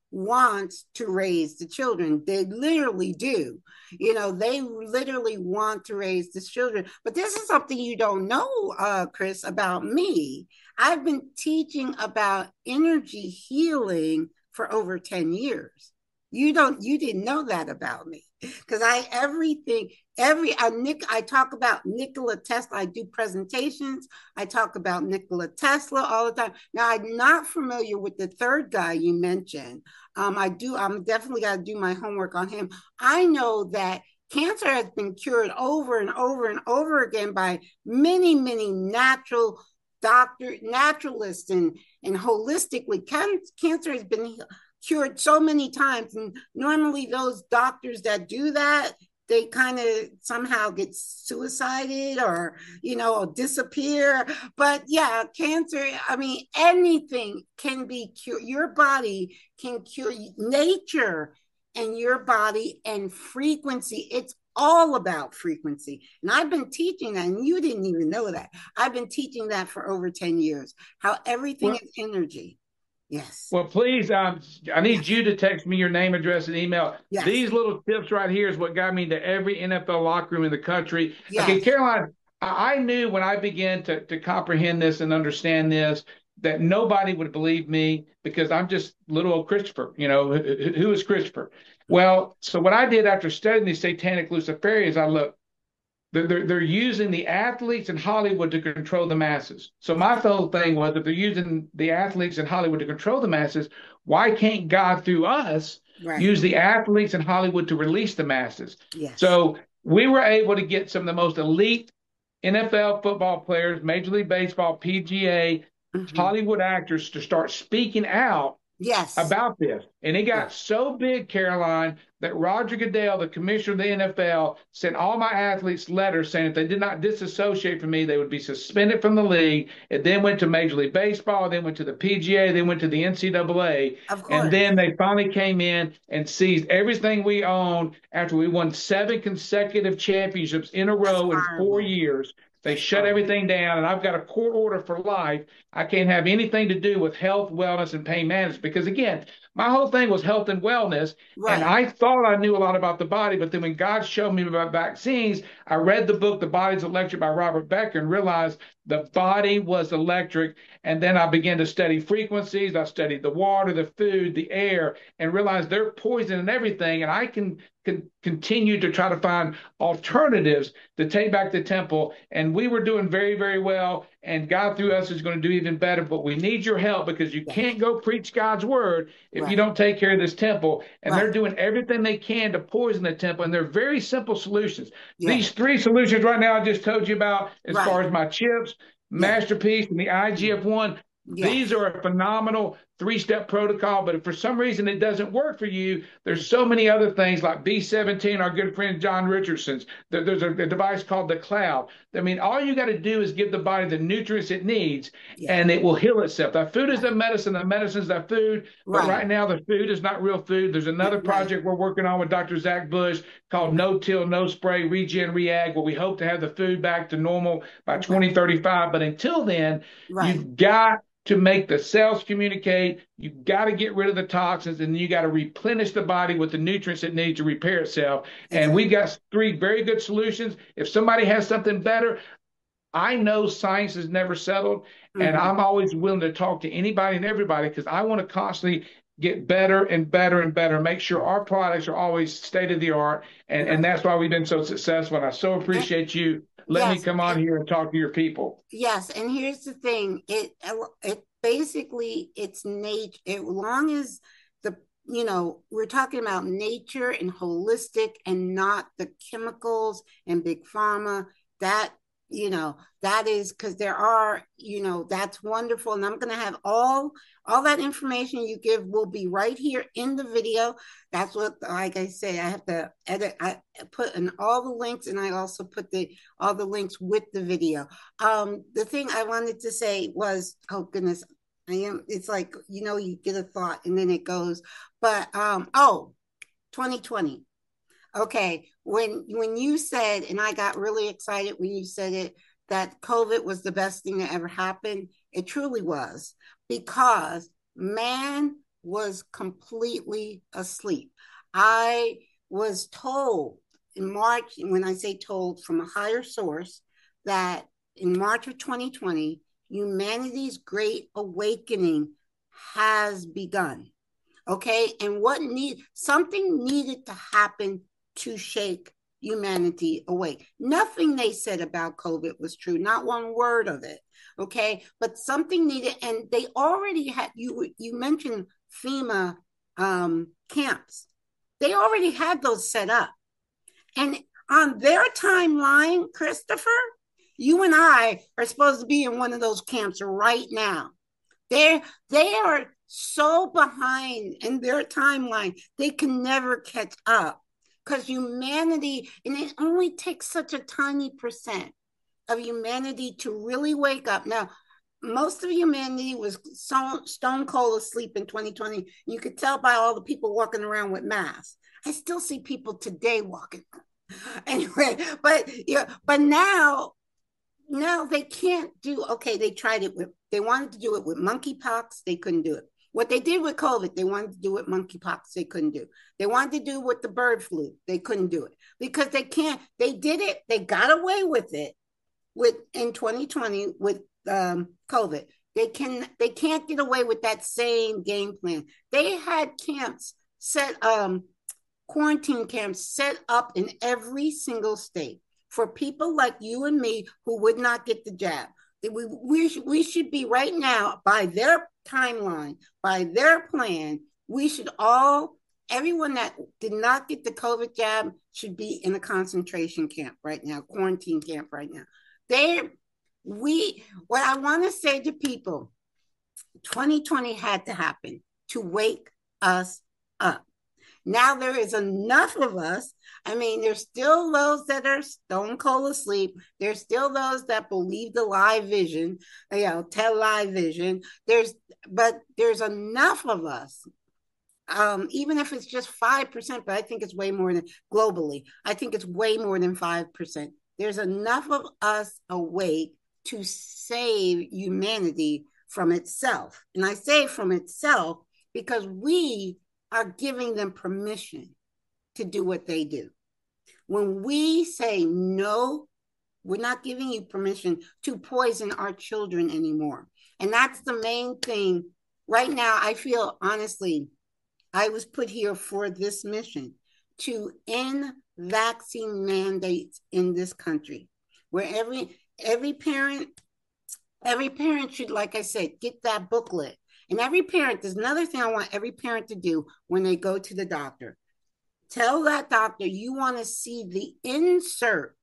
wants to raise the children. They literally do. You know, they literally want to raise the children. But this is something you don't know, uh, Chris, about me. I've been teaching about energy healing for over ten years. You don't, you didn't know that about me because I, everything, every, I, Nick, I talk about Nikola Tesla. I do presentations. I talk about Nikola Tesla all the time. Now, I'm not familiar with the third guy you mentioned. Um, I do, I'm definitely got to do my homework on him. I know that cancer has been cured over and over and over again by many, many natural doctor, naturalists and, and holistically. Can, cancer has been cured so many times. And normally those doctors that do that, they kind of somehow get suicided or, you know, or disappear. But yeah, cancer, I mean, anything can be cured. Your body can cure nature and your body and frequency. It's all about frequency. And I've been teaching that, and you didn't even know that. I've been teaching that for over ten years, how everything well, is energy. Yes.
Well, please, um, I need yes. you to text me your name, address, and email. Yes. These little tips right here is what got me into every N F L locker room in the country. Yes. Okay, Caroline, I knew when I began to, to comprehend this and understand this, that nobody would believe me because I'm just little old Christopher. You know, who, who is Christopher? Well, so what I did after studying these satanic Luciferians, I looked, they're, they're, they're using the athletes in Hollywood to control the masses. So my whole thing was, if they're using the athletes in Hollywood to control the masses, why can't God through us right. use the athletes in Hollywood to release the masses?
Yes.
So we were able to get some of the most elite N F L football players, Major League Baseball, P G A, mm-hmm. Hollywood actors to start speaking out
Yes.
about this. And it got
Yeah.
so big, Caroline, that Roger Goodell, the commissioner of the N F L, sent all my athletes letters saying if they did not disassociate from me, they would be suspended from the league. It then went to Major League Baseball, then went to the P G A, then went to the N C double A.
Of
And
course.
then they finally came in and seized everything we owned after we won seven consecutive championships in a
That's
row in four
horrible.
years. They
That's
shut
horrible.
everything down, and I've got a court order for life. I can't have anything to do with health, wellness, and pain management because, again, my whole thing was health and wellness. And
Right.
I thought I knew a lot about the body, but then when God showed me about vaccines, I read the book, The Body's Electric by Robert Becker, and realized the body was electric. And then I began to study frequencies. I studied the water, the food, the air, and realized they're poison and everything. And I can, can continue to try to find alternatives to take back the temple. And we were doing very, very well. And God through us is going to do even better. But we need your help because you
Yes.
can't go preach God's word if
Right.
you don't take care of this temple. And
Right.
they're doing everything they can to poison the temple. And they're very simple solutions.
Yes.
These three solutions right now I just told you about, as
Right.
far as my chips,
Yes.
Masterpiece, and the I G F one,
Yes.
these are a phenomenal three-step protocol. But if for some reason it doesn't work for you, there's so many other things like B seventeen, our good friend John Richardson's. There, there's a, a device called the Cloud. I mean, all you got to do is give the body the nutrients it needs,
Yes.
and it will heal itself. The food is the medicine. The medicine is the food. But
Right.
right now, the food is not real food. There's another
Right.
project we're working on with Doctor Zach Bush called No Till, No Spray, Regen, Reag, where we hope to have the food back to normal by twenty thirty-five. But until then,
Right.
you've got to make the cells communicate. You've got to get rid of the toxins, and you got to replenish the body with the nutrients it needs to repair itself. And we got three very good solutions. If somebody has something better, I know science is never settled, mm-hmm. and I'm always willing to talk to anybody and everybody because I want to constantly get better and better and better, make sure our products are always state of the art. And, right. and that's why we've been so successful. And I so appreciate you letting yes. me come on here and talk to your people.
Yes. And here's the thing. It, it basically, it's nature. As long as the, you know, we're talking about nature and holistic and not the chemicals and big pharma, that, you know, that is because there are, you know, that's wonderful. And I'm going to have all, all that information you give will be right here in the video. That's what, like I say, I have to edit, I put in all the links, and I also put the, all the links with the video. Um, the thing I wanted to say was, oh goodness, I am, it's like, you know, you get a thought and then it goes, but, um, oh, twenty twenty. Okay, when when you said, and I got really excited when you said it, that COVID was the best thing that ever happened, it truly was, because man was completely asleep. I was told in March, when I say told from a higher source, that in March of twenty twenty, humanity's great awakening has begun. Okay, and what need something needed to happen to shake humanity awake. Nothing they said about COVID was true, not one word of it. Okay, but something needed, and they already had. You you mentioned FEMA um, camps. They already had those set up, and on their timeline, Christopher, you and I are supposed to be in one of those camps right now. They they are so behind in their timeline, they can never catch up. Because humanity, and it only takes such a tiny percent of humanity to really wake up. Now, most of humanity was so, stone cold asleep in twenty twenty. You could tell by all the people walking around with masks. I still see people today walking. Anyway, but yeah, but now, now they can't do, okay, they tried it with, they wanted to do it with monkeypox, they couldn't do it. What they did with COVID, they wanted to do with monkeypox, they couldn't do. They wanted to do with the bird flu, they couldn't do it. Because they can't, they did it, they got away with it with in twenty twenty with um, COVID. They can they can't get away with that same game plan. They had camps set, um, quarantine camps set up in every single state for people like you and me who would not get the jab. We, we, we should be right now, by their timeline, by their plan, we should all, everyone that did not get the COVID jab should be in a concentration camp right now, quarantine camp right now. They, we, what I want to say to people, twenty twenty had to happen. to wake us up. Now there is enough of us. I mean, there's still those that are stone cold asleep. There's still those that believe the lie vision, you know, tell lie vision. There's, but there's enough of us. Um, even if it's just five percent, but I think it's way more than globally. I think it's way more than five percent. There's enough of us awake to save humanity from itself. And I say from itself because we are giving them permission to do what they do. When we say, no, we're not giving you permission to poison our children anymore. And that's the main thing. Right now, I feel, honestly, I was put here for this mission, to end vaccine mandates in this country, where every every parent, every parent should, like I said, get that booklet. And every parent, there's another thing I want every parent to do when they go to the doctor. Tell that doctor you want to see the insert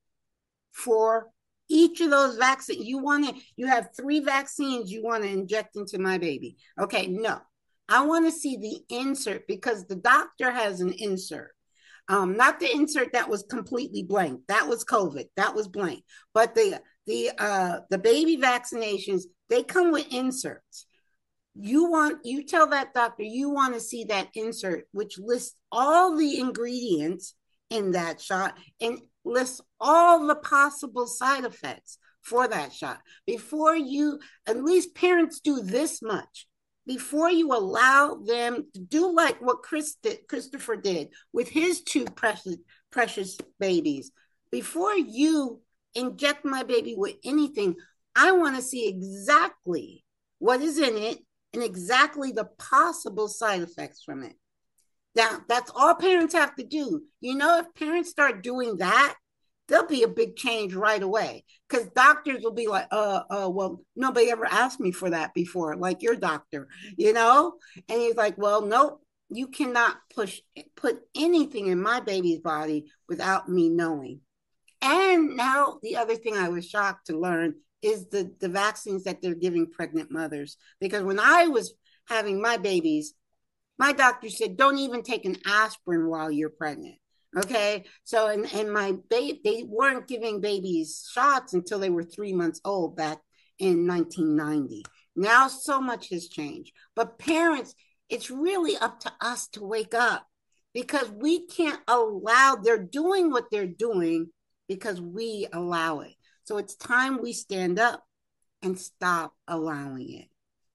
for each of those vaccines. You want to, you have three vaccines you want to inject into my baby. Okay, no. I want to see the insert because the doctor has an insert. Um, not the insert that was completely blank. That was COVID. That was blank. But the the uh, the baby vaccinations, they come with inserts. You want, you tell that doctor you want to see that insert, which lists all the ingredients in that shot and lists all the possible side effects for that shot. Before you, at least parents do this much. Before you allow them to do like what Chris did, Christopher did with his two precious, precious babies, before you inject my baby with anything, I want to see exactly what is in it and exactly the possible side effects from it. Now, that's all parents have to do. You know, if parents start doing that, there'll be a big change right away, because doctors will be like, uh, uh, well, nobody ever asked me for that before, like your doctor, you know? And he's like, well, nope, you cannot push, put anything in my baby's body without me knowing. And now the other thing I was shocked to learn is the, the vaccines that they're giving pregnant mothers. Because when I was having my babies, my doctor said, don't even take an aspirin while you're pregnant. Okay. So, and, and my baby, they weren't giving babies shots until they were three months old back in nineteen ninety. Now, so much has changed. But parents, it's really up to us to wake up, because we can't allow, they're doing what they're doing because we allow it. So it's time we stand up and stop allowing it.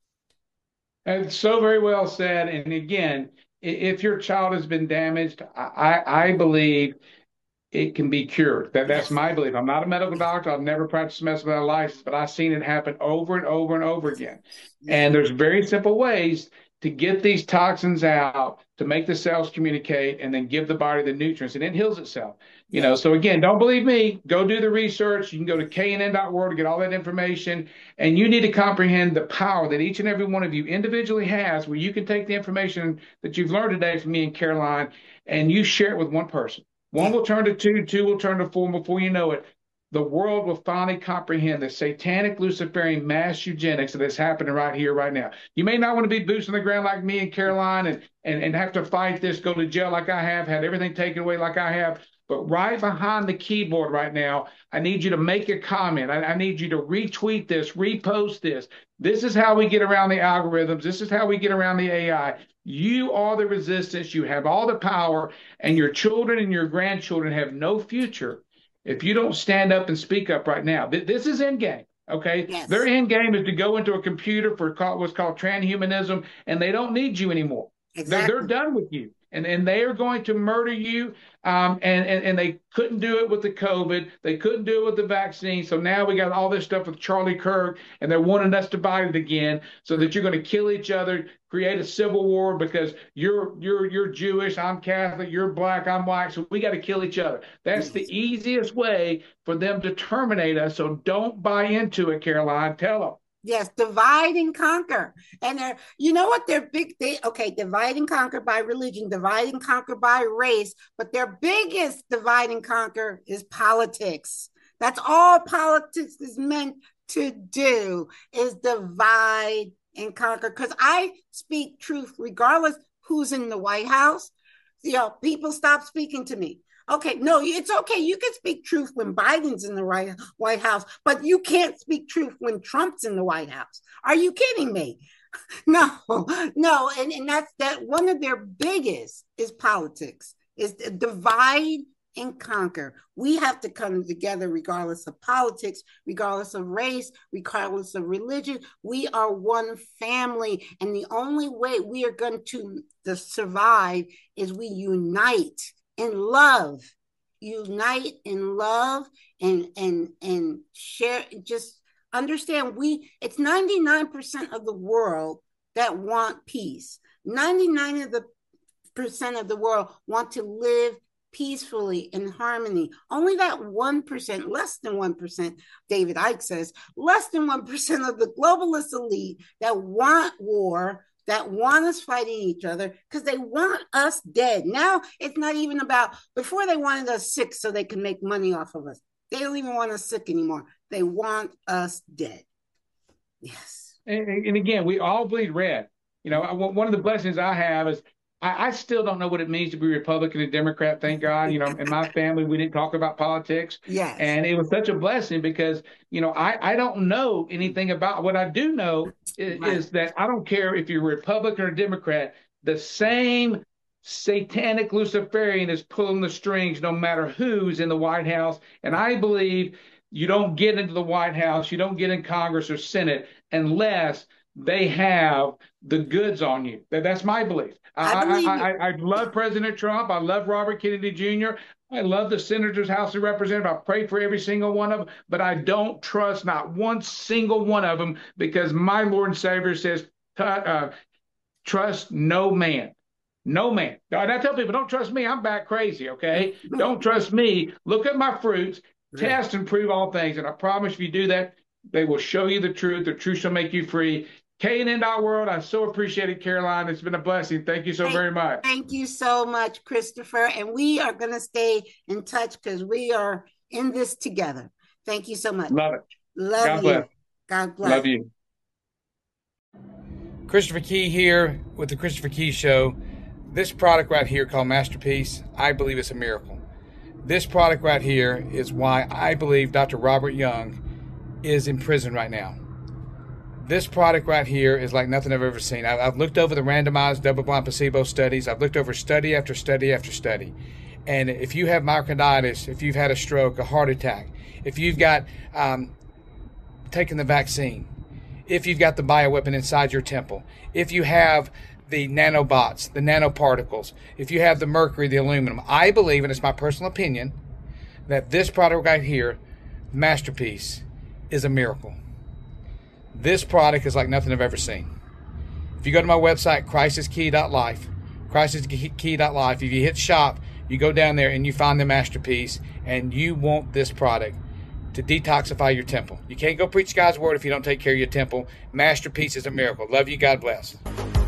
It's so very well said. And again, if your child has been damaged, I, I believe it can be cured. That, that's yes. my belief. I'm not a medical doctor. I've never practiced medicine without a license, but I've seen it happen over and over and over again. Yes. And there's very simple ways to get these toxins out, to make the cells communicate, and then give the body the nutrients, and it heals itself. You know, so again, don't believe me. Go do the research. You can go to K N N dot org to get all that information. And you need to comprehend the power that each and every one of you individually has, where you can take the information that you've learned today from me and Caroline, and you share it with one person. One will turn to two, two will turn to four, and before you know it, the world will finally comprehend the satanic Luciferian mass eugenics that is happening right here, right now. You may not want to be boots on the ground like me and Caroline and, and, and have to fight this, go to jail like I have, had everything taken away like I have. But right behind the keyboard right now, I need you to make a comment. I, I need you to retweet this, repost this. This is how we get around the algorithms. This is how we get around the A I. You are the resistance. You have all the power, and your children and your grandchildren have no future if you don't stand up and speak up right now. This is endgame, okay? Yes. Their endgame is to go into a computer for what's called transhumanism, and they don't need you anymore. Exactly. They're, they're done with you. And, and they are going to murder you, um, and, and, and they couldn't do it with the COVID. They couldn't do it with the vaccine. So now we got all this stuff with Charlie Kirk, and they're wanting us to buy it again so that you're going to kill each other, create a civil war because you're you're you're Jewish, I'm Catholic, you're black, I'm white, so we got to kill each other. That's the easiest way for them to terminate us. So don't buy into it, Caroline. Tell them.
Yes, divide and conquer. And they're, you know what, they're big, they, okay, divide and conquer by religion, divide and conquer by race, but their biggest divide and conquer is politics. That's all politics is meant to do, is divide and conquer, because I speak truth regardless who's in the White House. You know, people stop speaking to me. Okay, no, it's okay. You can speak truth when Biden's in the White House, but you can't speak truth when Trump's in the White House. Are you kidding me? No, no. And, and that's that one of their biggest is politics, is divide and conquer. We have to come together regardless of politics, regardless of race, regardless of religion. We are one family. And the only way we are going to, to survive is we unite in love, unite in love and, and, and share, just understand we, it's ninety-nine percent of the world that want peace. ninety-nine of the percent of the world want to live peacefully in harmony. Only that one percent, less than one percent, David Icke says, less than one percent of the globalist elite that want war, that want us fighting each other because they want us dead. Now it's not even about, before they wanted us sick so they can make money off of us. They don't even want us sick anymore. They want us dead. Yes.
And, and again, we all bleed red. You know, one of the blessings I have is I, I still don't know what it means to be Republican and Democrat. Thank God. You know, in my family, we didn't talk about politics.
Yes.
And it was such a blessing because, you know, I, I don't know anything about, what I do know is, right. is that I don't care if you're Republican or Democrat, the same satanic Luciferian is pulling the strings no matter who's in the White House. And I believe you don't get into the White House, you don't get in Congress or Senate unless they have the goods on you. That's my belief. I, I, I, I love President Trump. I love Robert Kennedy Junior I love the senators, House of Representatives. I pray for every single one of them, but I don't trust not one single one of them because my Lord and Savior says, uh, trust no man. No man. And I tell people, don't trust me. I'm back crazy, okay? Don't trust me. Look at my fruits. Test and prove all things. And I promise if you do that, they will show you the truth. The truth shall make you free. K and N dot world, I so appreciate it, Caroline. It's been a blessing. Thank you so
thank,
very much.
Thank you so much, Christopher. And we are going to stay in touch because we are in this together. Thank you so much.
Love it.
Love
God
you.
Bless.
God bless.
Love you.
Christopher Key here with the Christopher Key Show. This product right here called Masterpiece, I believe it's a miracle. This product right here is why I believe Doctor Robert Young is in prison right now. This product right here is like nothing I've ever seen. I've looked over the randomized double-blind placebo studies. I've looked over study after study after study. And if you have myocarditis, if you've had a stroke, a heart attack, if you've got um, taken the vaccine, if you've got the bioweapon inside your temple, if you have the nanobots, the nanoparticles, if you have the mercury, the aluminum, I believe, and it's my personal opinion, that this product right here, Masterpiece, is a miracle. This product is like nothing I've ever seen. If you go to my website, christ is key dot life, christ is key dot life, if you hit shop, you go down there and you find the Masterpiece, and you want this product to detoxify your temple. You can't go preach God's word if you don't take care of your temple. Masterpiece is a miracle. Love you. God bless.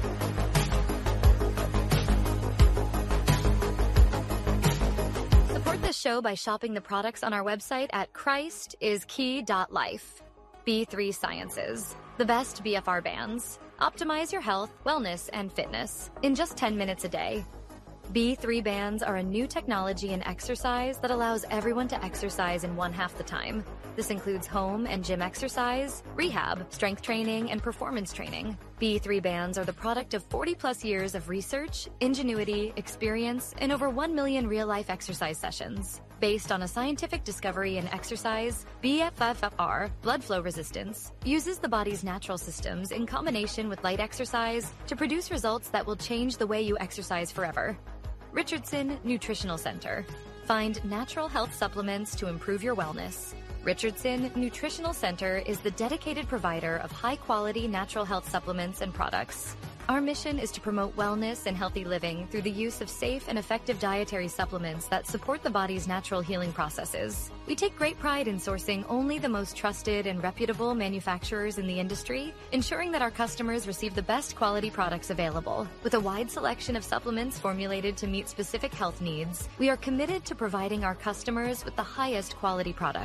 Support this show by shopping the products on our website at christ is key dot life. B three Sciences, the best B F R bands. Optimize your health, wellness, and fitness in just ten minutes a day. B three bands are a new technology in exercise that allows everyone to exercise in one half the time. This includes home and gym exercise, rehab, strength training, and performance training. B three bands are the product of forty plus years of research, ingenuity, experience, and over one million real-life exercise sessions. Based on a scientific discovery in exercise, B F F R, blood flow resistance, uses the body's natural systems in combination with light exercise to produce results that will change the way you exercise forever. Richardson Nutritional Center. Find natural health supplements to improve your wellness. Richardson Nutritional Center is the dedicated provider of high-quality natural health supplements and products. Our mission is to promote wellness and healthy living through the use of safe and effective dietary supplements that support the body's natural healing processes. We take great pride in sourcing only the most trusted and reputable manufacturers in the industry, ensuring that our customers receive the best quality products available. With a wide selection of supplements formulated to meet specific health needs, we are committed to providing our customers with the highest quality products.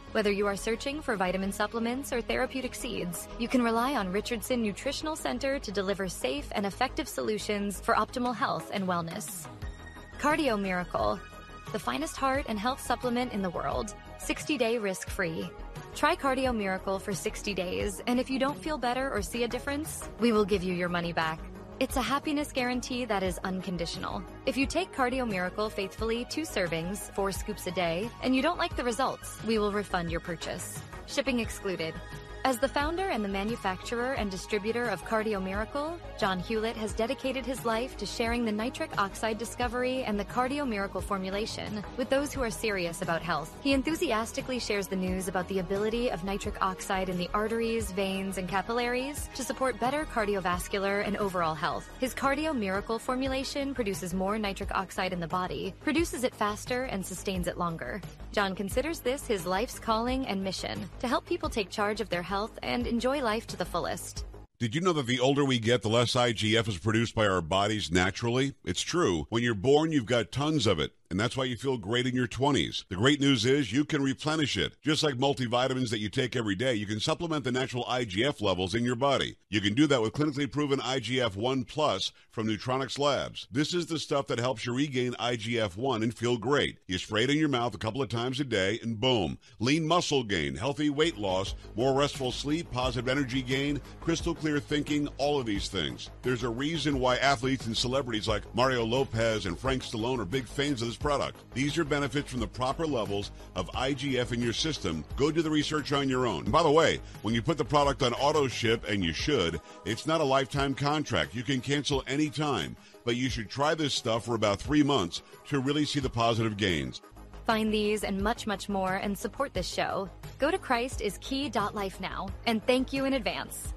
Whether you are searching for vitamin supplements or therapeutic seeds, you can rely on Richardson Nutritional Center to deliver safe and effective solutions for optimal health and wellness. Cardio Miracle, the finest heart and health supplement in the world, sixty-day risk-free. Try Cardio Miracle for sixty days, and if you don't feel better or see a difference, we will give you your money back. It's a happiness guarantee that is unconditional. If you take Cardio Miracle faithfully, two servings, four scoops a day, and you don't like the results, we will refund your purchase. Shipping excluded. As the founder and the manufacturer and distributor of Cardio Miracle, John Hewlett has dedicated his life to sharing the nitric oxide discovery and the Cardio Miracle formulation with those who are serious about health. He enthusiastically shares the news about the ability of nitric oxide in the arteries, veins, and capillaries to support better cardiovascular and overall health. His Cardio Miracle formulation produces more nitric oxide in the body, produces it faster, and sustains it longer. John considers this his life's calling and mission to help people take charge of their health and enjoy life to the fullest.
Did you know that the older we get, the less I G F is produced by our bodies naturally? It's true. When you're born, you've got tons of it, and that's why you feel great in your twenties. The great news is you can replenish it. Just like multivitamins that you take every day, you can supplement the natural I G F levels in your body. You can do that with clinically proven I G F one plus from Neutronics Labs. This is the stuff that helps you regain I G F one and feel great. You spray it in your mouth a couple of times a day, and boom. Lean muscle gain, healthy weight loss, more restful sleep, positive energy gain, crystal clear thinking, all of these things. There's a reason why athletes and celebrities like Mario Lopez and Frank Stallone are big fans of this product. These are benefits from the proper levels of I G F in your system. Go do the research on your own. And by the way, when you put the product on auto ship, and you should, it's not a lifetime contract. You can cancel any time, but you should try this stuff for about three months to really see the positive gains.
Find these and much, much more and support this show. Go to Christ is key dot life now, and thank you in advance.